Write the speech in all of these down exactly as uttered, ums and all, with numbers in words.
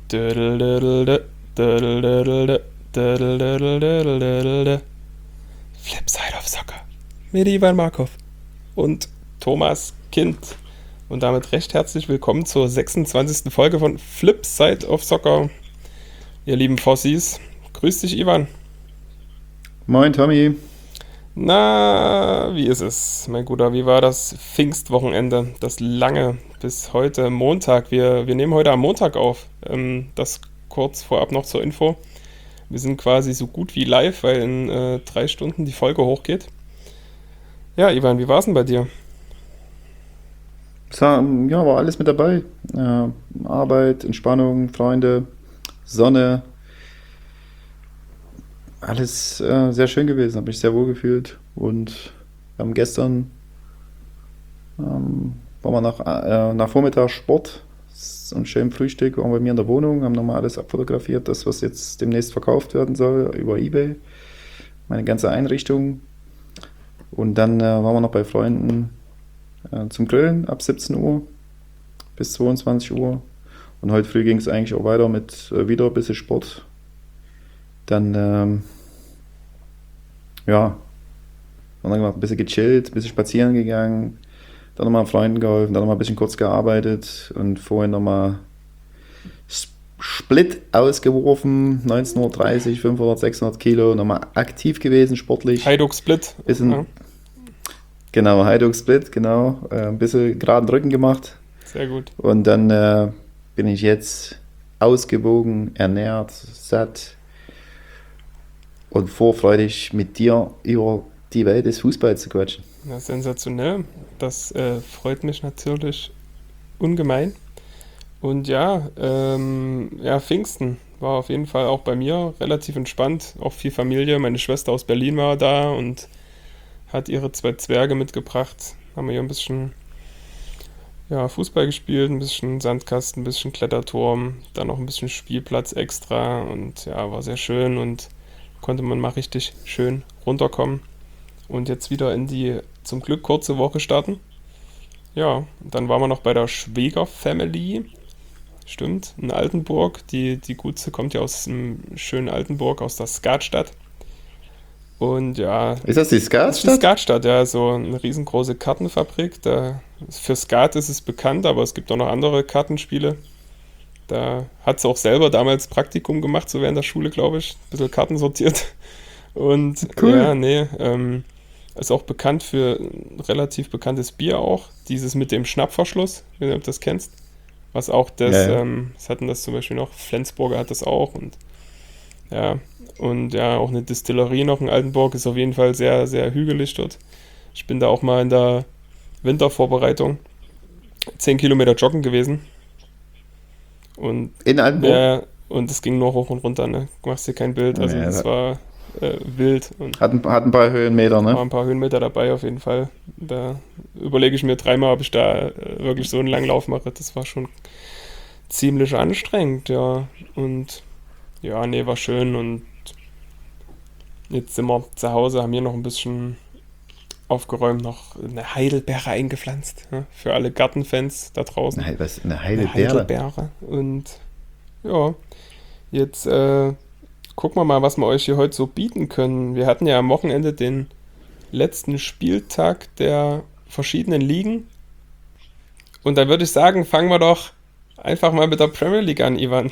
Flipside of Soccer mit Ivan Markov und Thomas Kind. Und damit recht herzlich willkommen zur sechsundzwanzigsten Folge von Flipside of Soccer. Ihr lieben Fossis, grüß dich Ivan. Moin Tommy. Na, wie ist es, mein Guter? Wie war das Pfingstwochenende? Das lange bis heute Montag. Wir, wir nehmen heute am Montag auf. Ähm, das kurz vorab noch zur Info. Wir sind quasi so gut wie live, weil in äh, drei Stunden die Folge hochgeht. Ja, Ivan, wie war es denn bei dir? Sa- Ja, war alles mit dabei. Äh, Arbeit, Entspannung, Freunde, Sonne. Alles äh, sehr schön gewesen, habe mich sehr wohl gefühlt. Und wir haben gestern ähm, waren wir nach, äh, nach Vormittag Sport und schön Frühstück, waren bei mir in der Wohnung, haben nochmal alles abfotografiert, das was jetzt demnächst verkauft werden soll über eBay, meine ganze Einrichtung. Und dann äh, waren wir noch bei Freunden äh, zum Grillen ab siebzehn Uhr bis zweiundzwanzig Uhr. Und heute früh ging es eigentlich auch weiter mit äh, wieder ein bisschen Sport. Dann, ähm, ja, haben wir gemacht, ein bisschen gechillt, ein bisschen spazieren gegangen, dann nochmal Freunden geholfen, dann nochmal ein bisschen kurz gearbeitet und vorhin nochmal Split ausgeworfen, neunzehn Uhr dreißig, fünfhundert, sechshundert Kilo, nochmal aktiv gewesen, sportlich. Hajduk Split. Bisschen, Ja, genau, Hajduk Split, genau, äh, ein bisschen geraden Rücken gemacht sehr gut. und dann äh, bin ich jetzt ausgewogen, ernährt, satt und vorfreudig mit dir über die Welt des Fußballs zu quatschen. Ja, sensationell. Das äh, freut mich natürlich ungemein. Und ja, ähm, ja, Pfingsten war auf jeden Fall auch bei mir relativ entspannt. Auch viel Familie. Meine Schwester aus Berlin war da und hat ihre zwei Zwerge mitgebracht. Haben wir hier ein bisschen ja, Fußball gespielt, ein bisschen Sandkasten, ein bisschen Kletterturm, dann noch ein bisschen Spielplatz extra und ja, war sehr schön und konnte man mal richtig schön runterkommen und jetzt wieder in die zum Glück kurze Woche starten. Ja, dann waren wir noch bei der Schwäger-Family. Stimmt, in Altenburg. Die, die Gutze kommt ja aus dem schönen Altenburg, aus der Skatstadt. Und ja, Ist das die das ist die Skatstadt? Skatstadt, ja, so eine riesengroße Kartenfabrik. Da, für Skat ist es bekannt, aber es gibt auch noch andere Kartenspiele. Da hat sie auch selber damals Praktikum gemacht, so während der Schule, glaube ich. Ein bisschen Karten sortiert. Und Cool. ja, nee, ähm, ist auch bekannt für ein relativ bekanntes Bier auch. Dieses mit dem Schnappverschluss, ich weiß nicht, ob du das kennst. Was auch Ja, das, ja. ähm, was hatten das zum Beispiel noch? Flensburger hat das auch. Und ja, und ja, auch eine Distillerie noch in Altenburg ist auf jeden Fall sehr, sehr hügelig dort. Ich bin da auch mal in der Wintervorbereitung zehn Kilometer joggen gewesen. Und In Altenburg? ja, und es ging nur hoch und runter, ne? Du machst dir kein Bild. Also Ja, das das war äh, wild und hat ein, hat ein paar Höhenmeter, waren ne? ein paar Höhenmeter dabei auf jeden Fall. Da überlege ich mir dreimal, ob ich da äh, wirklich so einen langen Lauf mache. Das war schon ziemlich anstrengend, ja. Und ja, nee, war schön. Und jetzt sind wir zu Hause, haben hier noch ein bisschen aufgeräumt, noch eine Heidelbeere eingepflanzt. Ja, für alle Gartenfans da draußen. Eine, was, eine Eine Heidelbeere. Heidelbeere. Und ja, jetzt äh, gucken wir mal, was wir euch hier heute so bieten können. Wir hatten ja am Wochenende den letzten Spieltag der verschiedenen Ligen. Und da würde ich sagen, fangen wir doch einfach mal mit der Premier League an, Ivan.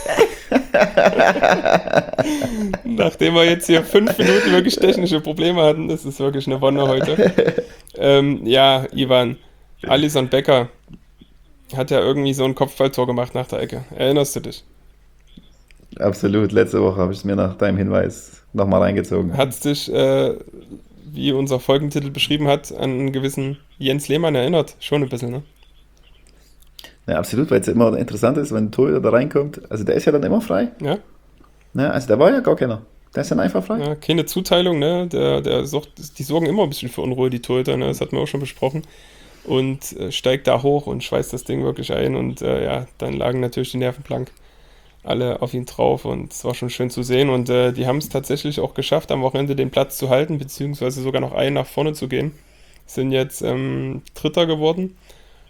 Nachdem wir jetzt hier fünf Minuten wirklich technische Probleme hatten, das ist wirklich eine Wonne heute. Ähm, ja, Ivan, Alisson Becker hat ja irgendwie so ein Kopfballtor gemacht nach der Ecke. Erinnerst du dich? Absolut. Letzte Woche habe ich es mir nach deinem Hinweis nochmal reingezogen. Hat es dich, äh, wie unser Folgentitel beschrieben hat, an einen gewissen Jens Lehmann erinnert? Schon ein bisschen, ne? Ja, absolut, weil es ja immer interessant ist, wenn ein Torhüter da reinkommt. Also der ist ja dann immer frei. Ja, Ne? Also der war ja gar keiner. Der ist dann einfach frei. ja, keine Zuteilung, ne? Der, der sorgt, die sorgen immer ein bisschen für Unruhe, die Torhüter, ne? Das hatten wir auch schon besprochen. Und äh, steigt da hoch und schweißt das Ding wirklich ein. Und äh, ja, dann lagen natürlich die Nerven blank. Alle auf ihn drauf und es war schon schön zu sehen. Und äh, die haben es tatsächlich auch geschafft, am Wochenende den Platz zu halten, beziehungsweise sogar noch einen nach vorne zu gehen. Sind jetzt ähm, Dritter geworden.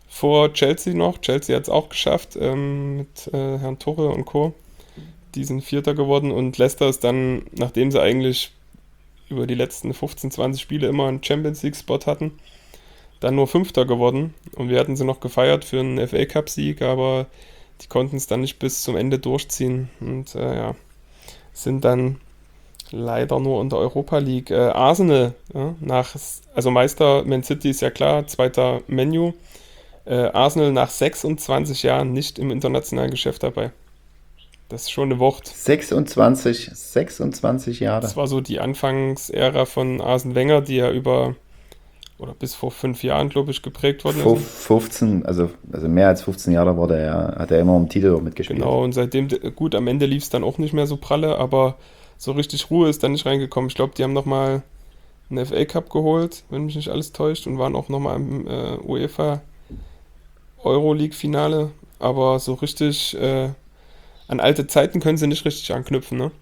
vor Chelsea noch. Chelsea hat es auch geschafft ähm, mit äh, Herrn Tuchel und Co. Die sind Vierter geworden und Leicester ist dann, nachdem sie eigentlich über die letzten fünfzehn, zwanzig Spiele immer einen Champions League-Spot hatten, dann nur Fünfter geworden. Und wir hatten sie noch gefeiert für einen F A Cup-Sieg, aber die konnten es dann nicht bis zum Ende durchziehen und äh, ja, sind dann leider nur in der Europa League. Äh, Arsenal, ja, nach, also Meister Man City ist ja klar, zweiter Man U. Äh, Arsenal nach sechsundzwanzig Jahren nicht im internationalen Geschäft dabei. Das ist schon eine Wucht. sechsundzwanzig, sechsundzwanzig Das Jahre. war so die Anfangsära von Arsene Wenger, die ja über, oder bis vor fünf Jahren, glaube ich, geprägt worden ist. Fuf- fünfzehn, also, also mehr als fünfzehn Jahre war der, ja- hat er immer um Titel auch mitgespielt. Genau, und seitdem, gut, am Ende lief es dann auch nicht mehr so pralle, aber so richtig Ruhe ist dann nicht reingekommen. Ich glaube, die haben nochmal einen F A Cup geholt, wenn mich nicht alles täuscht, und waren auch nochmal im äh, UEFA Euroleague-Finale, aber so richtig äh, an alte Zeiten können sie nicht richtig anknüpfen, ne?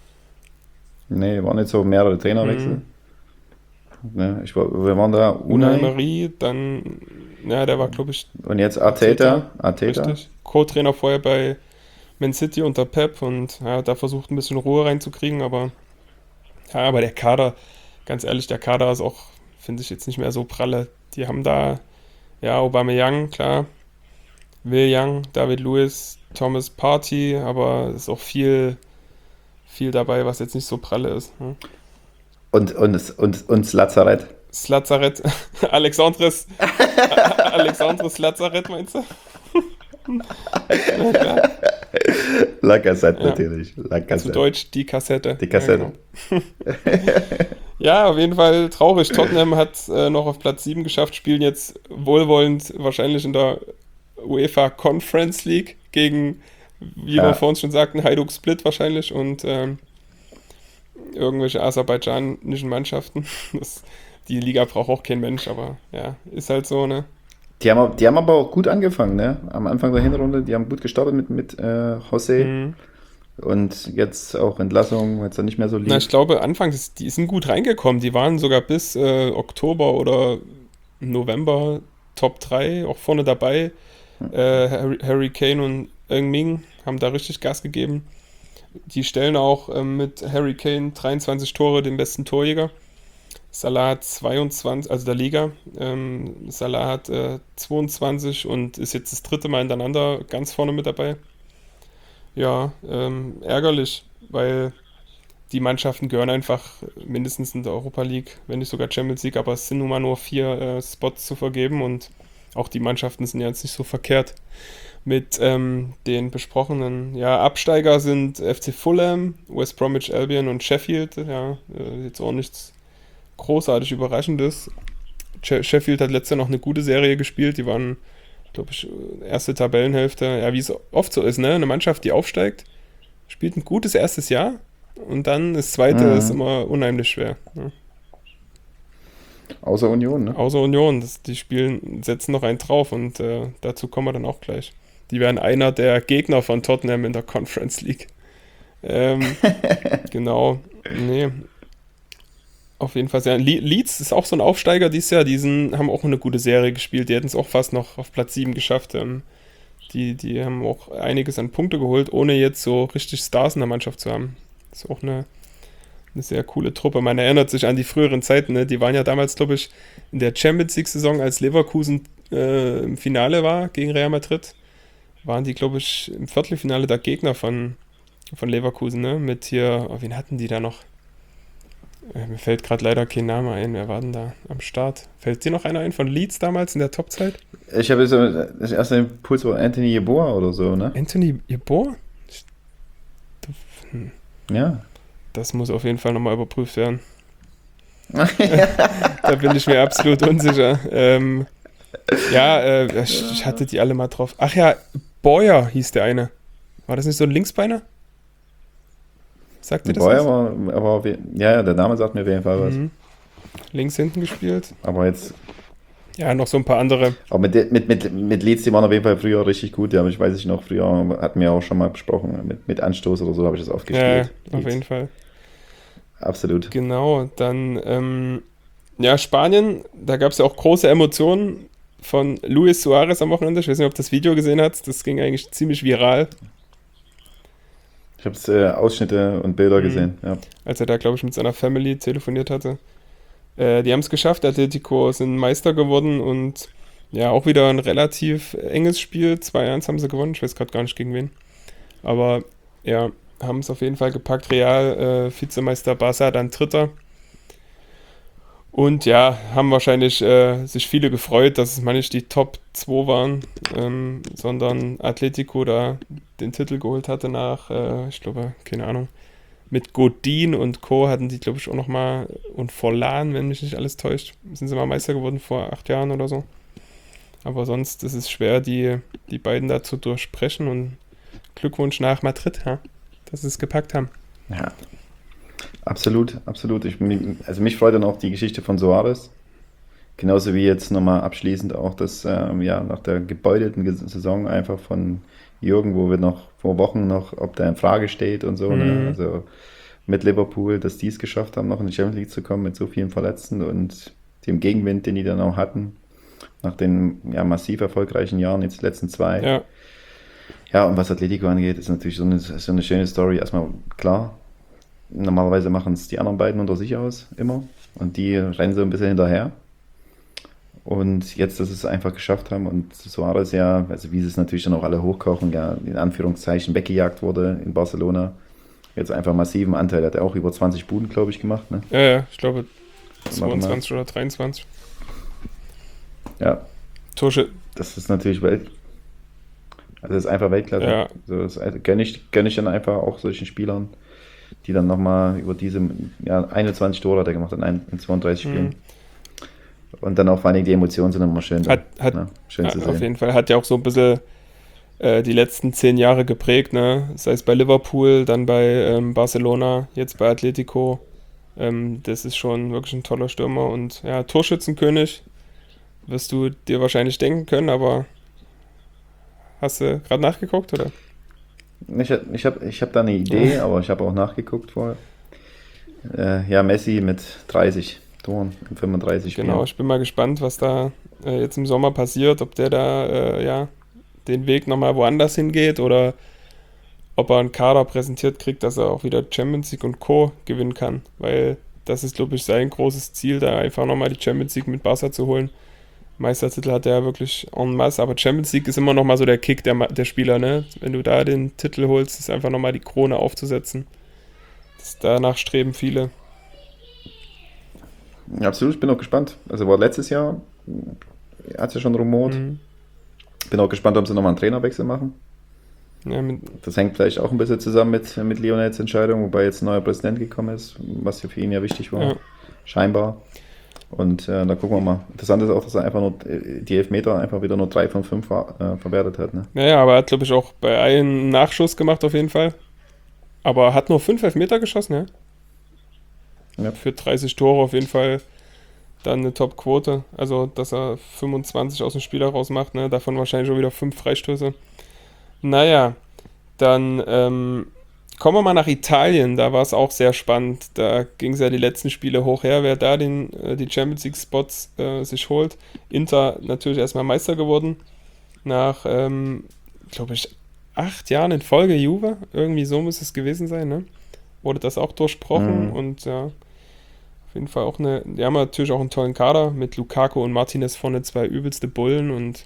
Nee, waren jetzt so mehrere Trainerwechsel. Mhm. Ne, ich war, wir waren da, Unai Unai Emery, dann, ja, der war, glaube ich, und jetzt Arteta. Arteta. richtig, Co-Trainer vorher bei Man City unter Pep und ja, da versucht ein bisschen Ruhe reinzukriegen, aber ja, aber der Kader, ganz ehrlich, der Kader ist auch, finde ich, jetzt nicht mehr so pralle. Die haben da, ja, Aubameyang, klar, Will Young, David Luiz, Thomas Partey, aber es ist auch viel, viel dabei, was jetzt nicht so pralle ist. Ne? Und, und, und, und das Lazarett. Das Lazarett, Alexandres, Alexandres Lazarett, meinst du? Ja, klar. Lacazette Ja. natürlich. Zu Lacazette. Deutsch die Kassette. Die Kassette. Ja, genau. Ja, auf jeden Fall traurig. Tottenham hat äh, noch auf Platz sieben geschafft, spielen jetzt wohlwollend wahrscheinlich in der UEFA Conference League gegen, wie wir Ja. vorhin schon sagten, Hajduk Split wahrscheinlich und ähm, irgendwelche aserbaidschanischen Mannschaften. Das, die Liga braucht auch kein Mensch, aber ja, ist halt so, ne? Die haben, aber- die haben aber auch gut angefangen, ne? Am Anfang der Hinrunde, die haben gut gestartet mit, mit äh, José Mhm. und jetzt auch Entlassung, jetzt dann nicht mehr so Na, ich lief. glaube, anfangs, die sind gut reingekommen. Die waren sogar bis äh, Oktober oder November Top drei auch vorne dabei. Äh, Harry, Harry Kane und Ng-Min haben da richtig Gas gegeben. Die stellen auch ähm, mit Harry Kane dreiundzwanzig Tore den besten Torjäger. Salah hat zweiundzwanzig, also der Liga. Ähm, Salah hat äh, zweiundzwanzig und ist jetzt das dritte Mal hintereinander ganz vorne mit dabei. Ja, ähm, ärgerlich, weil die Mannschaften gehören einfach mindestens in der Europa League, wenn nicht sogar Champions League, aber es sind nun mal nur vier äh, Spots zu vergeben und auch die Mannschaften sind ja jetzt nicht so verkehrt mit ähm, den besprochenen. Ja, Absteiger sind F C Fulham, West Bromwich Albion und Sheffield. Ja, äh, jetzt auch nichts großartig Überraschendes. She- Sheffield hat letztes Jahr noch eine gute Serie gespielt. Die waren, glaube ich, erste Tabellenhälfte. Ja, wie es oft so ist, ne? Eine Mannschaft, die aufsteigt, spielt ein gutes erstes Jahr und dann das zweite ist Mhm. immer unheimlich schwer. Ne? Außer Union, ne? Außer Union, das, die spielen, setzen noch einen drauf und äh, dazu kommen wir dann auch gleich. Die wären einer der Gegner von Tottenham in der Conference League. Ähm, genau, nee. Auf jeden Fall sehr. Le Leeds ist auch so ein Aufsteiger dieses Jahr. Die sind, haben auch eine gute Serie gespielt. Die hätten es auch fast noch auf Platz sieben geschafft. Ähm, die, die haben auch einiges an Punkte geholt, ohne jetzt so richtig Stars in der Mannschaft zu haben. Ist auch eine, eine sehr coole Truppe. Man erinnert sich an die früheren Zeiten. Ne? Die waren ja damals, glaube ich, in der Champions League-Saison, als Leverkusen äh, im Finale war gegen Real Madrid, waren die, glaube ich, im Viertelfinale der Gegner von, von Leverkusen. Ne? Mit hier, oh, wen hatten die da noch? Äh, Mir fällt gerade leider kein Name ein. Wer war denn da am Start? Fällt dir noch einer ein von Leeds damals in der Topzeit? Ich habe jetzt äh, das erste Impuls war Anthony Yeboah oder so, ne? Anthony Yeboah? Ja. Das muss auf jeden Fall nochmal überprüft werden. Da bin ich mir absolut unsicher. Ähm, ja, äh, ich, ich hatte die alle mal drauf. Ach ja, Boyer hieß der eine. War das nicht so ein Linksbeiner? Sagt ihr das Boyer was? war, aber wie- ja, ja, der Name sagt mir auf jeden Fall was. Mhm. Links hinten gespielt. Aber jetzt, Ja, noch so ein paar andere. aber mit, de- mit, mit, mit Leeds, die waren auf jeden Fall früher richtig gut. Ja, aber ich weiß nicht noch, früher hatten wir auch schon mal besprochen. Mit, mit Anstoß oder so habe ich das oft Ja, gespielt. auf Leeds. jeden Fall. Absolut. Genau, dann, ähm, ja, Spanien, da gab es ja auch große Emotionen von Luis Suarez am Wochenende. Ich weiß nicht, ob du das Video gesehen hast. Das ging eigentlich ziemlich viral. Ich habe äh, Ausschnitte und Bilder Mhm. gesehen, ja. Als er da, glaube ich, mit seiner Family telefoniert hatte. Äh, die haben es geschafft. Atletico sind Meister geworden und ja, auch wieder ein relativ enges Spiel. zwei eins haben sie gewonnen. Ich weiß gerade gar nicht gegen wen. Aber ja, haben es auf jeden Fall gepackt. Real, äh, Vizemeister Barca, dann Dritter. Und ja, haben wahrscheinlich äh, sich viele gefreut, dass es mal nicht die Top zwei waren, ähm, sondern Atletico da den Titel geholt hatte nach, äh, ich glaube, keine Ahnung, mit Godin und Co. hatten die, glaube ich, auch nochmal, und Forlan, wenn mich nicht alles täuscht, sind sie mal Meister geworden vor acht Jahren oder so. Aber sonst ist es schwer, die, die beiden da zu durchbrechen und Glückwunsch nach Madrid, ja, dass sie es gepackt haben. Ja, absolut, absolut. Ich, also mich freut dann auch die Geschichte von Suarez. Genauso wie jetzt nochmal abschließend auch das, ähm, ja, nach der gebeutelten Ges- Saison einfach von Jürgen, wo wir noch vor Wochen noch, ob der in Frage steht und so, ne? Mhm. Also mit Liverpool, dass die es geschafft haben, noch in die Champions League zu kommen mit so vielen Verletzten und dem Gegenwind, den die dann auch hatten, nach den ja, massiv erfolgreichen Jahren, jetzt die letzten zwei. Ja, Ja, und was Atletico angeht, ist natürlich so eine, so eine schöne Story. Erstmal klar, normalerweise machen es die anderen beiden unter sich aus, immer. Und die rennen so ein bisschen hinterher. Und jetzt, dass sie es einfach geschafft haben und Suarez ja, also wie sie es natürlich dann auch alle hochkochen, ja, in Anführungszeichen weggejagt wurde in Barcelona. Jetzt einfach massiven Anteil, hat er auch über zwanzig Buden, glaube ich, gemacht, ne? ja, ja, ich glaube Warte mal. zweiundzwanzig oder dreiundzwanzig. Ja, Torschü das ist natürlich Welt, also das ist einfach Weltklasse. ja, Also das also gönne ich, gönne ich dann einfach auch solchen Spielern, die dann nochmal über diese, ja, einundzwanzig Tore hat er gemacht in, ein, in zweiunddreißig mhm. Spielen. Und dann auch vor allem die Emotionen sind immer schön, Hat, hat, ne? Schön zu ja, auf sehen. jeden Fall, hat ja auch so ein bisschen äh, die letzten zehn Jahre geprägt, ne? Sei es bei Liverpool, dann bei ähm, Barcelona, jetzt bei Atletico. Ähm, das ist schon wirklich ein toller Stürmer und ja, Torschützenkönig, wirst du dir wahrscheinlich denken können, aber hast du gerade nachgeguckt, oder? Ich, ich habe ich hab da eine Idee, aber ich habe auch nachgeguckt vorher. Äh, ja, Messi mit dreißig Toren in fünfunddreißig Genau, Spielen. ich bin mal gespannt, was da äh, jetzt im Sommer passiert, ob der da äh, ja den Weg nochmal woanders hingeht oder ob er einen Kader präsentiert kriegt, dass er auch wieder Champions League und Co. gewinnen kann, weil das ist, glaube ich, sein großes Ziel, da einfach nochmal die Champions League mit Barca zu holen. Meistertitel hat er ja wirklich en masse, aber Champions League ist immer nochmal so der Kick der, Ma- der Spieler, ne? Wenn du da den Titel holst, ist einfach nochmal die Krone aufzusetzen. Das, danach streben viele. Ja, absolut, ich bin auch gespannt. Also war letztes Jahr, hat es ja schon rumort. Mhm. Bin auch gespannt, ob sie nochmal einen Trainerwechsel machen. Ja, mit, Das hängt vielleicht auch ein bisschen zusammen mit, mit Lionels Entscheidung, wobei jetzt ein neuer Präsident gekommen ist, was ja für ihn ja wichtig war, ja. scheinbar. Und äh, da gucken wir mal. Interessant ist auch, dass er einfach nur äh, die Elfmeter einfach wieder nur drei von fünf ver äh, verwertet hat. Ne? Naja, aber er hat, glaube ich, auch bei allen einen Nachschuss gemacht auf jeden Fall. Aber er hat nur fünf Elfmeter geschossen, ja? Ja. Für dreißig Tore auf jeden Fall dann eine Top-Quote. Also, dass er fünfundzwanzig aus dem Spiel heraus macht, ne? Davon wahrscheinlich schon wieder fünf Freistöße. Naja, dann ähm, kommen wir mal nach Italien. Da war es auch sehr spannend. Da ging es ja die letzten Spiele hoch her, wer da den, äh, die Champions League-Spots äh, sich holt. Inter natürlich erstmal Meister geworden. Nach, ähm, glaube ich, acht Jahren in Folge Juve. Irgendwie so muss es gewesen sein, ne? Wurde das auch durchbrochen Mhm. und ja, auf jeden Fall auch eine. Die haben natürlich auch einen tollen Kader mit Lukaku und Martinez vorne, zwei übelste Bullen und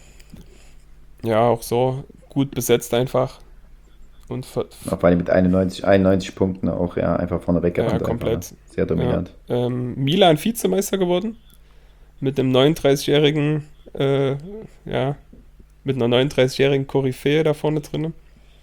ja, auch so gut besetzt einfach. Und ver- f- Vor allem mit einundneunzig, einundneunzig Punkten auch ja, einfach vorne ja, weggerannt. Einfach, ne? komplett. Sehr Ja. dominant. Ähm, Milan Vizemeister geworden mit einem neununddreißigjährigen, äh, ja, mit einer neununddreißigjährigen Koryphäe da vorne drin.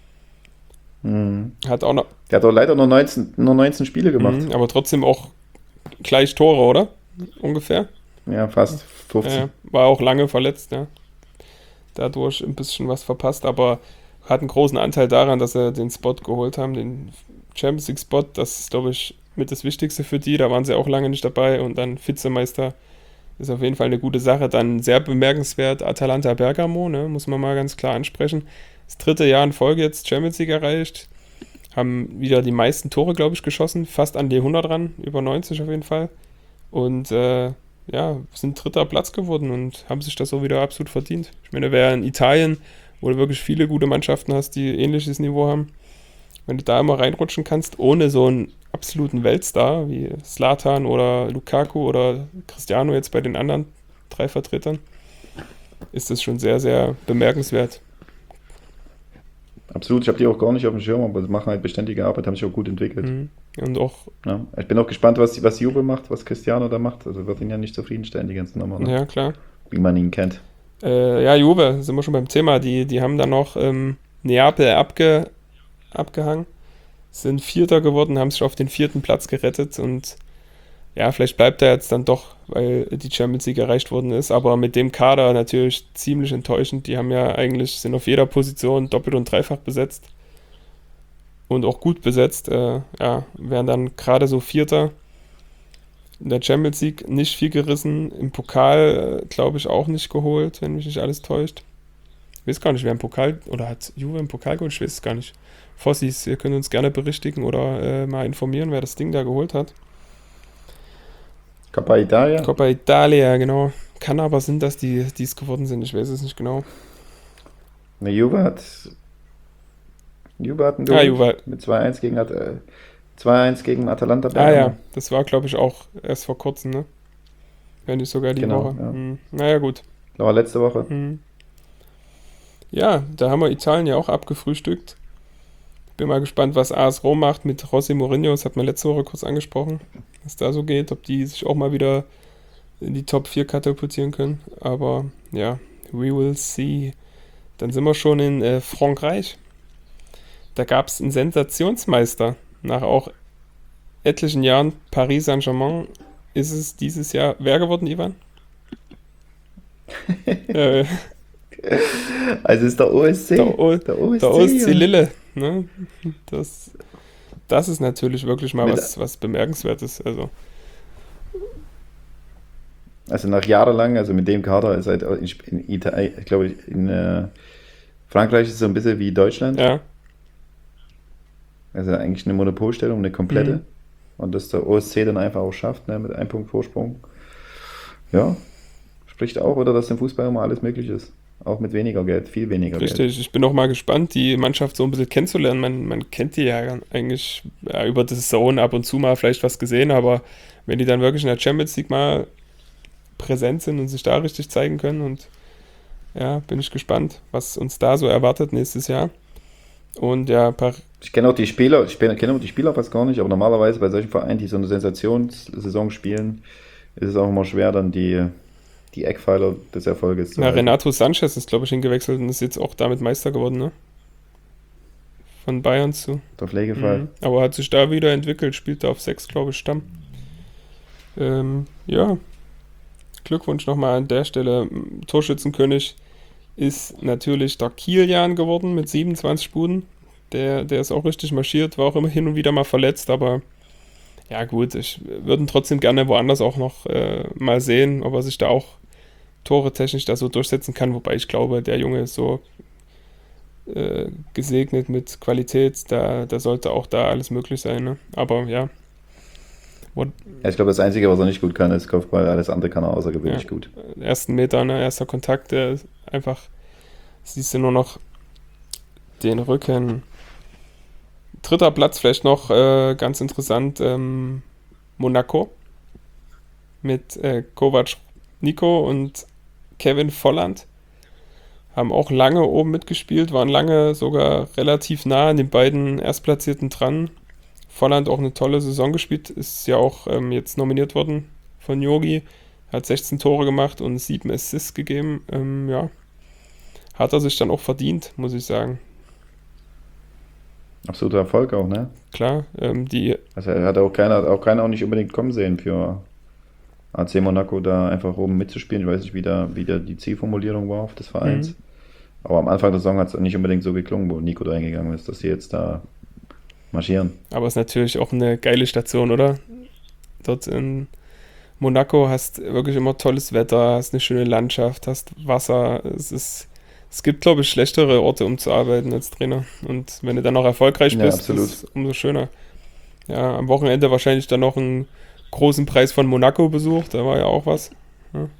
Mhm. Hat auch noch, Der hat doch leider nur neunzehn, nur neunzehn Spiele gemacht. mh, aber trotzdem auch gleich Tore, oder? Ungefähr. Ja, fast fünfzig. Äh, war auch lange verletzt, ja. Dadurch ein bisschen was verpasst, aber hat einen großen Anteil daran, dass sie den Spot geholt haben, den Champions League Spot. Das ist, glaube ich, mit das Wichtigste für die. Da waren sie auch lange nicht dabei und dann Vizemeister ist auf jeden Fall eine gute Sache. Dann sehr bemerkenswert Atalanta Bergamo, ne, muss man mal ganz klar ansprechen. Das dritte Jahr in Folge jetzt Champions League erreicht. Haben wieder die meisten Tore, glaube ich, geschossen. Fast an die hundert ran, über neunzig auf jeden Fall. Und äh, ja, sind dritter Platz geworden und haben sich das auch wieder absolut verdient. Ich meine, wer in Italien, wo du wirklich viele gute Mannschaften hast, die ähnliches Niveau haben, wenn du da immer reinrutschen kannst, ohne so einen absoluten Weltstar wie Zlatan oder Lukaku oder Cristiano jetzt bei den anderen drei Vertretern, ist das schon sehr, sehr bemerkenswert. Absolut, ich habe die auch gar nicht auf dem Schirm, aber sie machen halt beständige Arbeit, haben sich auch gut entwickelt. Mhm. Und auch, Ja. Ich bin auch gespannt, was, was Juve macht, was Cristiano da macht. Also wird ihn ja nicht zufriedenstellen, die ganze Nummer, ne? ja klar. Wie man ihn kennt. Äh, ja, Juve, sind wir schon beim Thema. Die, die haben dann noch ähm, Neapel abge, abgehangen, sind Vierter geworden, haben sich auf den vierten Platz gerettet und ja, vielleicht bleibt er jetzt dann doch, weil die Champions League erreicht worden ist, aber mit dem Kader natürlich ziemlich enttäuschend. Die haben ja eigentlich, sind auf jeder Position doppelt und dreifach besetzt und auch gut besetzt. Äh, ja, wären dann gerade so Vierter. In der Champions League nicht viel gerissen, im Pokal äh, glaube ich auch nicht geholt, wenn mich nicht alles täuscht. Ich weiß gar nicht, wer im Pokal, oder hat Juve im Pokal geholt? Ich weiß es gar nicht. Fossis, ihr könnt uns gerne berichtigen oder äh, mal informieren, wer das Ding da geholt hat. Coppa Italia? Coppa Italia, genau. Kann aber sein, dass die die es geworden sind, ich weiß es nicht genau. Ne, Juve hat. Juve hat einen Ah, geholt Juve. mit zwei eins gegen, At äh, zwei eins gegen Atalanta Ah Bergamo. ja, das war glaube ich auch erst vor kurzem, ne? Wenn nicht sogar die Genau, Woche. ja. Hm. Naja, gut. Aber letzte Woche. Hm. Ja, da haben wir Italien ja auch abgefrühstückt. Bin mal gespannt, was A S Rom macht mit José Mourinho. Das hat man letzte Woche kurz angesprochen, was da so geht. Ob die sich auch mal wieder in die Top vier katapultieren können. Aber ja, we will see. Dann sind wir schon in äh, Frankreich. Da gab es einen Sensationsmeister. Nach auch etlichen Jahren Paris Saint-Germain ist es dieses Jahr wer geworden, Ivan? äh, Also ist der O S C. der, o, Der O S C. der O S C ja. Lille. Ne? Das, das ist natürlich wirklich mal Mit- was, was Bemerkenswertes. Also, Also nach jahrelang, also mit dem Kader ist halt in, in Italien, ich glaube, in äh, Frankreich ist es so ein bisschen wie Deutschland. ja, Also eigentlich eine Monopolstellung, eine komplette. Mhm. Und dass der O S C dann einfach auch schafft, ne, mit einem Punkt Vorsprung. Ja, spricht auch, oder dass im Fußball immer alles möglich ist. Auch mit weniger Geld, viel weniger Geld. richtig. Ich bin auch mal gespannt, die Mannschaft so ein bisschen kennenzulernen. Man, man kennt die ja eigentlich ja, über das Zone ab und zu mal vielleicht was gesehen, aber wenn die dann wirklich in der Champions League mal präsent sind und sich da richtig zeigen können und ja, bin ich gespannt, was uns da so erwartet nächstes Jahr. Und ja, Par Ich kenne auch die Spieler, ich kenne auch die Spieler fast gar nicht, aber normalerweise bei solchen Vereinen, die so eine Sensationssaison spielen, ist es auch immer schwer, dann die, die Eckpfeiler des Erfolges zu na, halten. Renato Sanchez ist, glaube ich, hingewechselt und ist jetzt auch damit Meister geworden, ne? Von Bayern zu. Der Pflegefall. Mhm. Aber hat sich da wieder entwickelt, spielt da auf sechs, glaube ich, Stamm. Ähm, ja, Glückwunsch nochmal an der Stelle. Torschützenkönig ist natürlich der Kilian geworden mit siebenundzwanzig Buden. Der, der ist auch richtig marschiert, war auch immer hin und wieder mal verletzt, aber ja gut, ich würde ihn trotzdem gerne woanders auch noch äh, mal sehen, ob er sich da auch Tore technisch da so durchsetzen kann, wobei ich glaube, der Junge ist so äh, gesegnet mit Qualität, da, da sollte auch da alles möglich sein, ne? Aber ja, what, Ja, ich glaube, das Einzige, was er nicht gut kann, ist Kopfball. Alles andere kann er außergewöhnlich Ja. gut. ersten Meter, ne, erster Kontakt, der ist einfach, siehst du nur noch den Rücken. Dritter Platz vielleicht noch äh, ganz interessant, ähm, Monaco mit äh, Kovac Nico und Kevin Volland haben auch lange oben mitgespielt, waren lange sogar relativ nah an den beiden Erstplatzierten dran. Volland auch eine tolle Saison gespielt, ist ja auch ähm, jetzt nominiert worden von Yogi, hat sechzehn Tore gemacht und sieben Assists gegeben. Ähm, ja, hat er sich dann auch verdient, muss ich sagen. Absoluter Erfolg auch, ne? Klar, ähm, die, Also er hat auch keiner, auch keiner auch nicht unbedingt kommen sehen für A C Monaco da einfach oben mitzuspielen. Ich weiß nicht, wie da, wie da die Zielformulierung war auf des Vereins. Mhm. Aber am Anfang der Saison hat es nicht unbedingt so geklungen, wo Nico da hingegangen ist, dass sie jetzt da marschieren. aber ist natürlich auch eine geile Station, oder? Dort in Monaco hast wirklich immer tolles Wetter, hast eine schöne Landschaft, hast Wasser. Es ist, es gibt, glaube ich, schlechtere Orte, um zu arbeiten als Trainer. Und wenn du dann noch erfolgreich Ja, bist, absolut. ist es umso schöner. Ja, am Wochenende wahrscheinlich dann noch ein großen Preis von Monaco besucht, da war ja auch was. Ja.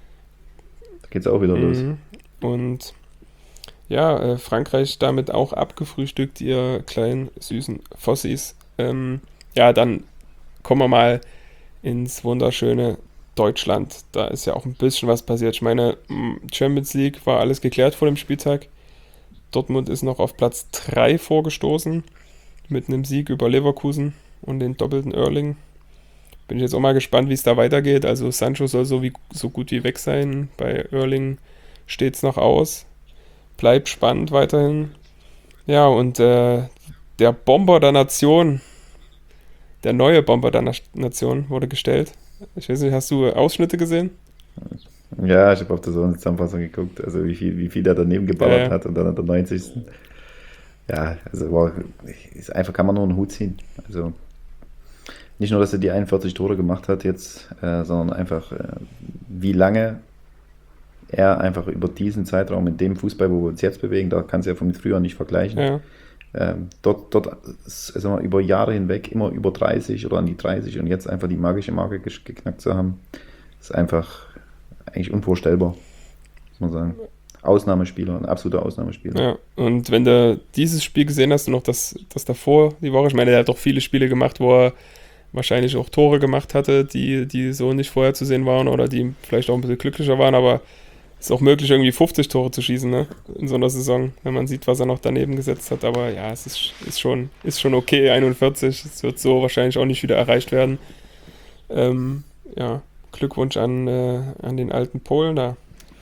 Da geht's auch wieder los. Mhm. Und ja, äh, Frankreich damit auch abgefrühstückt, ihr kleinen, süßen Fossis. Ähm, ja, dann kommen wir mal ins wunderschöne Deutschland. Da ist ja auch ein bisschen was passiert. Ich meine, m, Champions League war alles geklärt vor dem Spieltag. Dortmund ist noch auf Platz drei vorgestoßen mit einem Sieg über Leverkusen und den doppelten Erling. Bin ich jetzt auch mal gespannt, wie es da weitergeht. Also Sancho soll so, wie, so gut wie weg sein. Bei Erling steht es noch aus. Bleibt spannend weiterhin. Ja, und äh, der Bomber der Nation, der neue Bomber der Na- Nation wurde gestellt. Ich weiß nicht, hast du Ausschnitte gesehen? Ja, ich habe auf der Zusammenfassung geguckt, also wie viel, wie viel er daneben geballert Äh, hat und dann an der neunzigsten. Ja, also war, ist einfach kann man nur einen Hut ziehen. Also nicht nur, dass er die einundvierzig Tore gemacht hat jetzt, äh, sondern einfach, äh, wie lange er einfach über diesen Zeitraum in dem Fußball, wo wir uns jetzt bewegen, da kann es ja von früher nicht vergleichen. ja, Ähm, dort, dort also über Jahre hinweg immer über dreißig oder an die dreißig und jetzt einfach die magische Marke gesch- geknackt zu haben, ist einfach eigentlich unvorstellbar, muss man sagen. Ausnahmespieler, ein absoluter Ausnahmespieler. ja. Und wenn du dieses Spiel gesehen hast und noch das, das davor, die Woche, ich meine, er hat doch viele Spiele gemacht, wo er wahrscheinlich auch Tore gemacht hatte, die, die so nicht vorher zu sehen waren oder die vielleicht auch ein bisschen glücklicher waren, aber es ist auch möglich, irgendwie fünfzig Tore zu schießen, ne? In so einer Saison, wenn man sieht, was er noch daneben gesetzt hat. Aber ja, es ist, ist, schon, ist schon okay, einundvierzig. Es wird so wahrscheinlich auch nicht wieder erreicht werden. Ähm, ja, Glückwunsch an, äh, an den alten Polen da.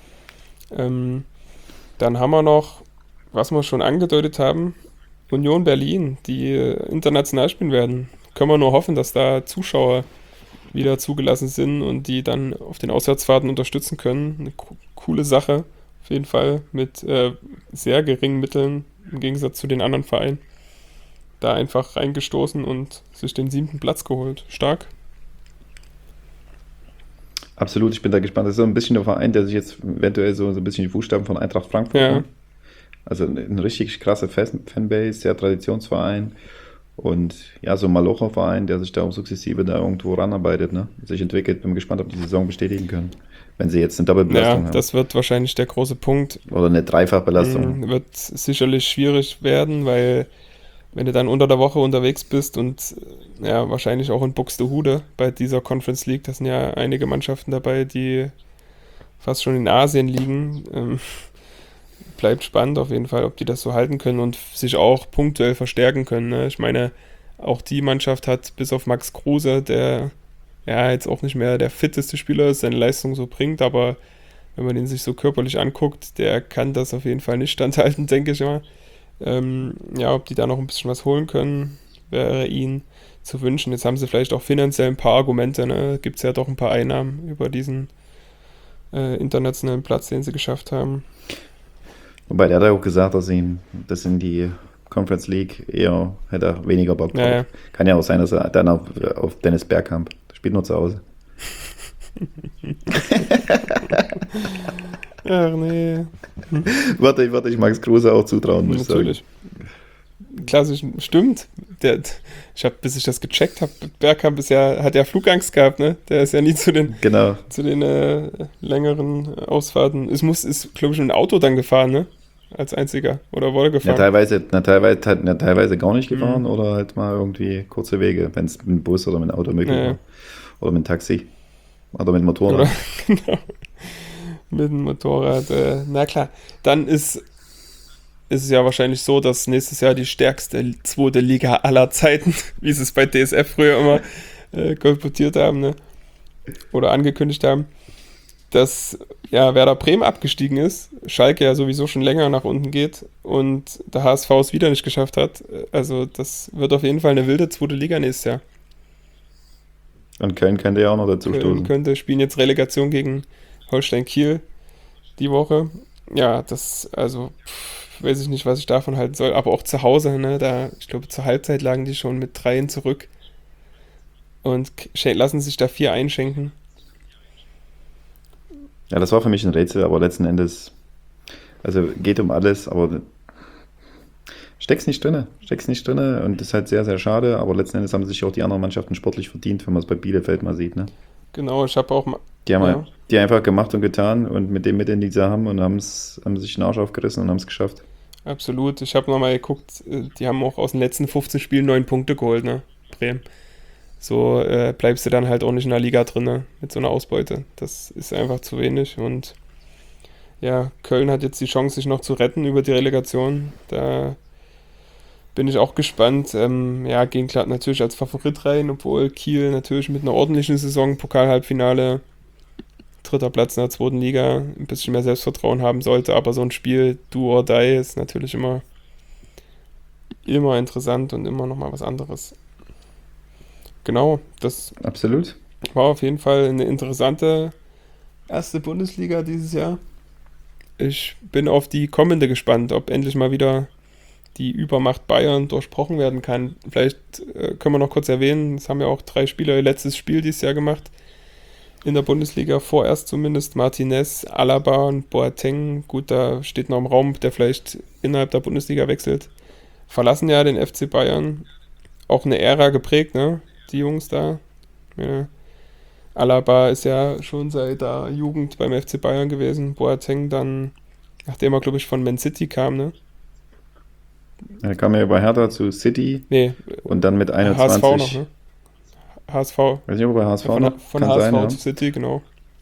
Ähm, dann haben wir noch, was wir schon angedeutet haben, Union Berlin, die äh, international spielen werden. Können wir nur hoffen, dass da Zuschauer wieder zugelassen sind und die dann auf den Auswärtsfahrten unterstützen können. Eine co- coole Sache, auf jeden Fall, mit äh, sehr geringen Mitteln im Gegensatz zu den anderen Vereinen. Da einfach reingestoßen und sich den siebten Platz geholt. Stark. Absolut, ich bin da gespannt. Das ist so ein bisschen der Verein, der sich jetzt eventuell so, so ein bisschen die Fußstapfen von Eintracht Frankfurt, Ja, ne? Also ein, ein richtig krasse Fan- Fanbase, sehr Traditionsverein und ja, so ein Malocher-Verein, der sich da auch sukzessive da irgendwo ranarbeitet, ne? Sich entwickelt. Bin gespannt, ob die Saison bestätigen können, wenn sie jetzt eine ja, Doppelbelastung haben. das wird wahrscheinlich der große Punkt. Oder eine Dreifachbelastung. Mm, Wird sicherlich schwierig werden, weil wenn du dann unter der Woche unterwegs bist und äh, ja, wahrscheinlich auch in Buxtehude bei dieser Conference League, da sind ja einige Mannschaften dabei, die fast schon in Asien liegen. Ähm, bleibt spannend auf jeden Fall, ob die das so halten können und sich auch punktuell verstärken können. Ne? Ich meine, auch die Mannschaft hat bis auf Max Kruse, der ja jetzt auch nicht mehr der fitteste Spieler ist, seine Leistung so bringt, aber wenn man den sich so körperlich anguckt, der kann das auf jeden Fall nicht standhalten, denke ich mal. Ähm, ja, ob die da noch ein bisschen was holen können, wäre ihnen zu wünschen. Jetzt haben sie vielleicht auch finanziell ein paar Argumente, ne? Gibt es ja doch ein paar Einnahmen über diesen äh, internationalen Platz, den sie geschafft haben. Wobei der hat ja auch gesagt, dass ihn das in die Conference League eher hätte er weniger Bock Ja, drauf. ja. Kann ja auch sein, dass er dann auf, auf Dennis Bergkamp der spielt nur zu Hause. Ach nee, Würde ich, würde ich Max Kruse auch zutrauen, muss ich sagen. natürlich. Klassisch, stimmt. Der, ich habe, bis ich das gecheckt habe, Bergkamp ist ja, hat ja Flugangst gehabt, ne? Der ist ja nie zu den, Genau. zu den äh, längeren Ausfahrten. Es muss, ist, glaube ich, mit dem Auto dann gefahren, ne? Als einziger. Oder wurde Ja, gefahren. teilweise, na, teilweise, hat- na, teilweise gar nicht gefahren Mhm. oder halt mal irgendwie kurze Wege, wenn es mit dem Bus oder mit dem Auto möglich Ja, ja. war. Oder mit dem Taxi. Oder mit dem Oder Motorrad. genau, mit dem Motorrad. Äh, na klar, dann ist, ist es ja wahrscheinlich so, dass nächstes Jahr die stärkste zweite Liga aller Zeiten, wie sie es bei D S F früher immer äh, kolportiert haben, ne? Oder angekündigt haben, dass ja Werder Bremen abgestiegen ist, Schalke ja sowieso schon länger nach unten geht und der H S V es wieder nicht geschafft hat. Also das wird auf jeden Fall eine wilde zweite Liga nächstes Jahr. Und Köln könnte ja auch noch dazu Köln stoßen. könnte spielen jetzt Relegation gegen Holstein Kiel die Woche. Ja, das, also pff, weiß ich nicht, was ich davon halten soll, aber auch zu Hause, ne, da, ich glaube, zur Halbzeit lagen die schon mit dreien zurück und k- schen- lassen sich da vier einschenken. Ja, das war für mich ein Rätsel, aber letzten Endes, also geht um alles, aber steckst nicht drinne, steckst nicht drinne und das ist halt sehr, sehr schade, aber letzten Endes haben sich auch die anderen Mannschaften sportlich verdient, wenn man es bei Bielefeld mal sieht, ne? Genau, ich habe auch mal, Die haben halt, ja, die einfach gemacht und getan und mit dem Mitteln, die sie haben und haben's, haben sich den Arsch aufgerissen und haben es geschafft. absolut. Ich habe nochmal geguckt, äh, die haben auch aus den letzten fünfzehn Spielen neun Punkte geholt, ne? Bremen. So äh, bleibst du dann halt auch nicht in der Liga drin, ne? Mit so einer Ausbeute. Das ist einfach zu wenig. Und ja, Köln hat jetzt die Chance, sich noch zu retten über die Relegation. Da bin ich auch gespannt. Ähm, ja, gehen klar natürlich als Favorit rein, obwohl Kiel natürlich mit einer ordentlichen Saison, Pokal-Halbfinale, dritter Platz in der zweiten Liga, ein bisschen mehr Selbstvertrauen haben sollte. Aber so ein Spiel, do or die, ist natürlich immer, immer interessant und immer nochmal was anderes. Genau, das Absolut. war auf jeden Fall eine interessante erste Bundesliga dieses Jahr. Ich bin auf die kommende gespannt, ob endlich mal wieder die Übermacht Bayern durchbrochen werden kann. Vielleicht äh, können wir noch kurz erwähnen, es haben ja auch drei Spieler ihr letztes Spiel dieses Jahr gemacht. In der Bundesliga vorerst zumindest. Martinez, Alaba und Boateng. Gut, da steht noch im Raum, der vielleicht innerhalb der Bundesliga wechselt. Verlassen ja den F C Bayern. Auch eine Ära geprägt, ne? Die Jungs da. Ja. Alaba ist ja schon seit der Jugend beim F C Bayern gewesen. Boateng dann, nachdem er, glaube ich, von Man City kam, ne? Er kam ja über Hertha zu City Nee, und dann mit H S V noch, einundzwanzig. ne? H S V. Weiß nicht, ob er bei Ja, H S V noch? von von Kann sein, H S V ja. zu City, genau.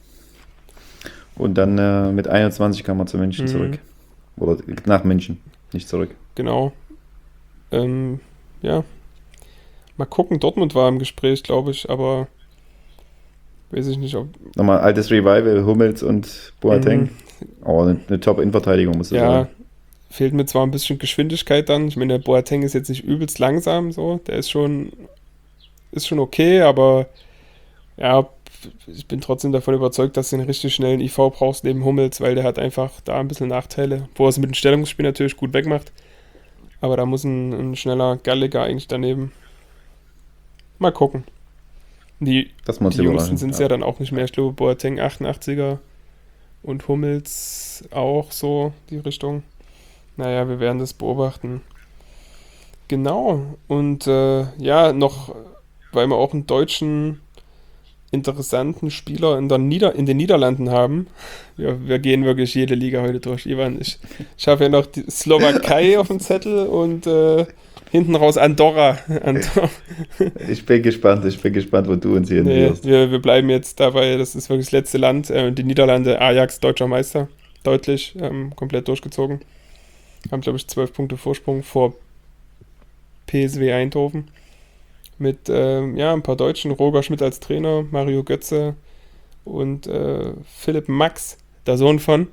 Und dann äh, mit einundzwanzig kam er zu München Mhm, zurück. Oder nach München, nicht zurück. genau. Ähm, ja, mal gucken. Dortmund war im Gespräch, glaube ich, aber weiß ich nicht, ob. Nochmal altes Revival, Hummels und Mhm, Boateng. Oh, eine, eine Top-In-Verteidigung, musst du ja, sagen. fehlt mir zwar ein bisschen Geschwindigkeit dann. Ich meine, der Boateng ist jetzt nicht übelst langsam, so. Der ist schon, ist schon okay, aber ja, ich bin trotzdem davon überzeugt, dass du einen richtig schnellen I V brauchst neben Hummels, weil der hat einfach da ein bisschen Nachteile. Wo er es mit dem Stellungsspiel natürlich gut wegmacht, aber da muss ein, ein schneller Gallagher eigentlich daneben. Mal gucken. Die, Das muss die Jüngsten überraschen. sind es ja Ja. dann auch nicht mehr. Ich glaube, Boateng achtundachtziger und Hummels auch so die Richtung. Naja, wir werden das beobachten. Genau. Und äh, ja, noch, weil wir auch einen deutschen interessanten Spieler in, der Nieder in den Niederlanden haben. Wir, wir gehen wirklich jede Liga heute durch. Ivan, ich, ich habe ja noch die Slowakei auf dem Zettel und äh, hinten raus Andorra. Andorra. Ich bin gespannt, ich bin gespannt, wo du uns hier Nee, hinwirfst. wir, wir bleiben jetzt dabei. Das ist wirklich das letzte Land. Äh, die Niederlande, Ajax, deutscher Meister. Deutlich, ähm, komplett durchgezogen. Haben, glaube ich, zwölf Punkte Vorsprung vor P S V Eindhoven. Mit ähm, ja, ein paar Deutschen, Roger Schmidt als Trainer, Mario Götze und äh, Philipp Max, der Sohn von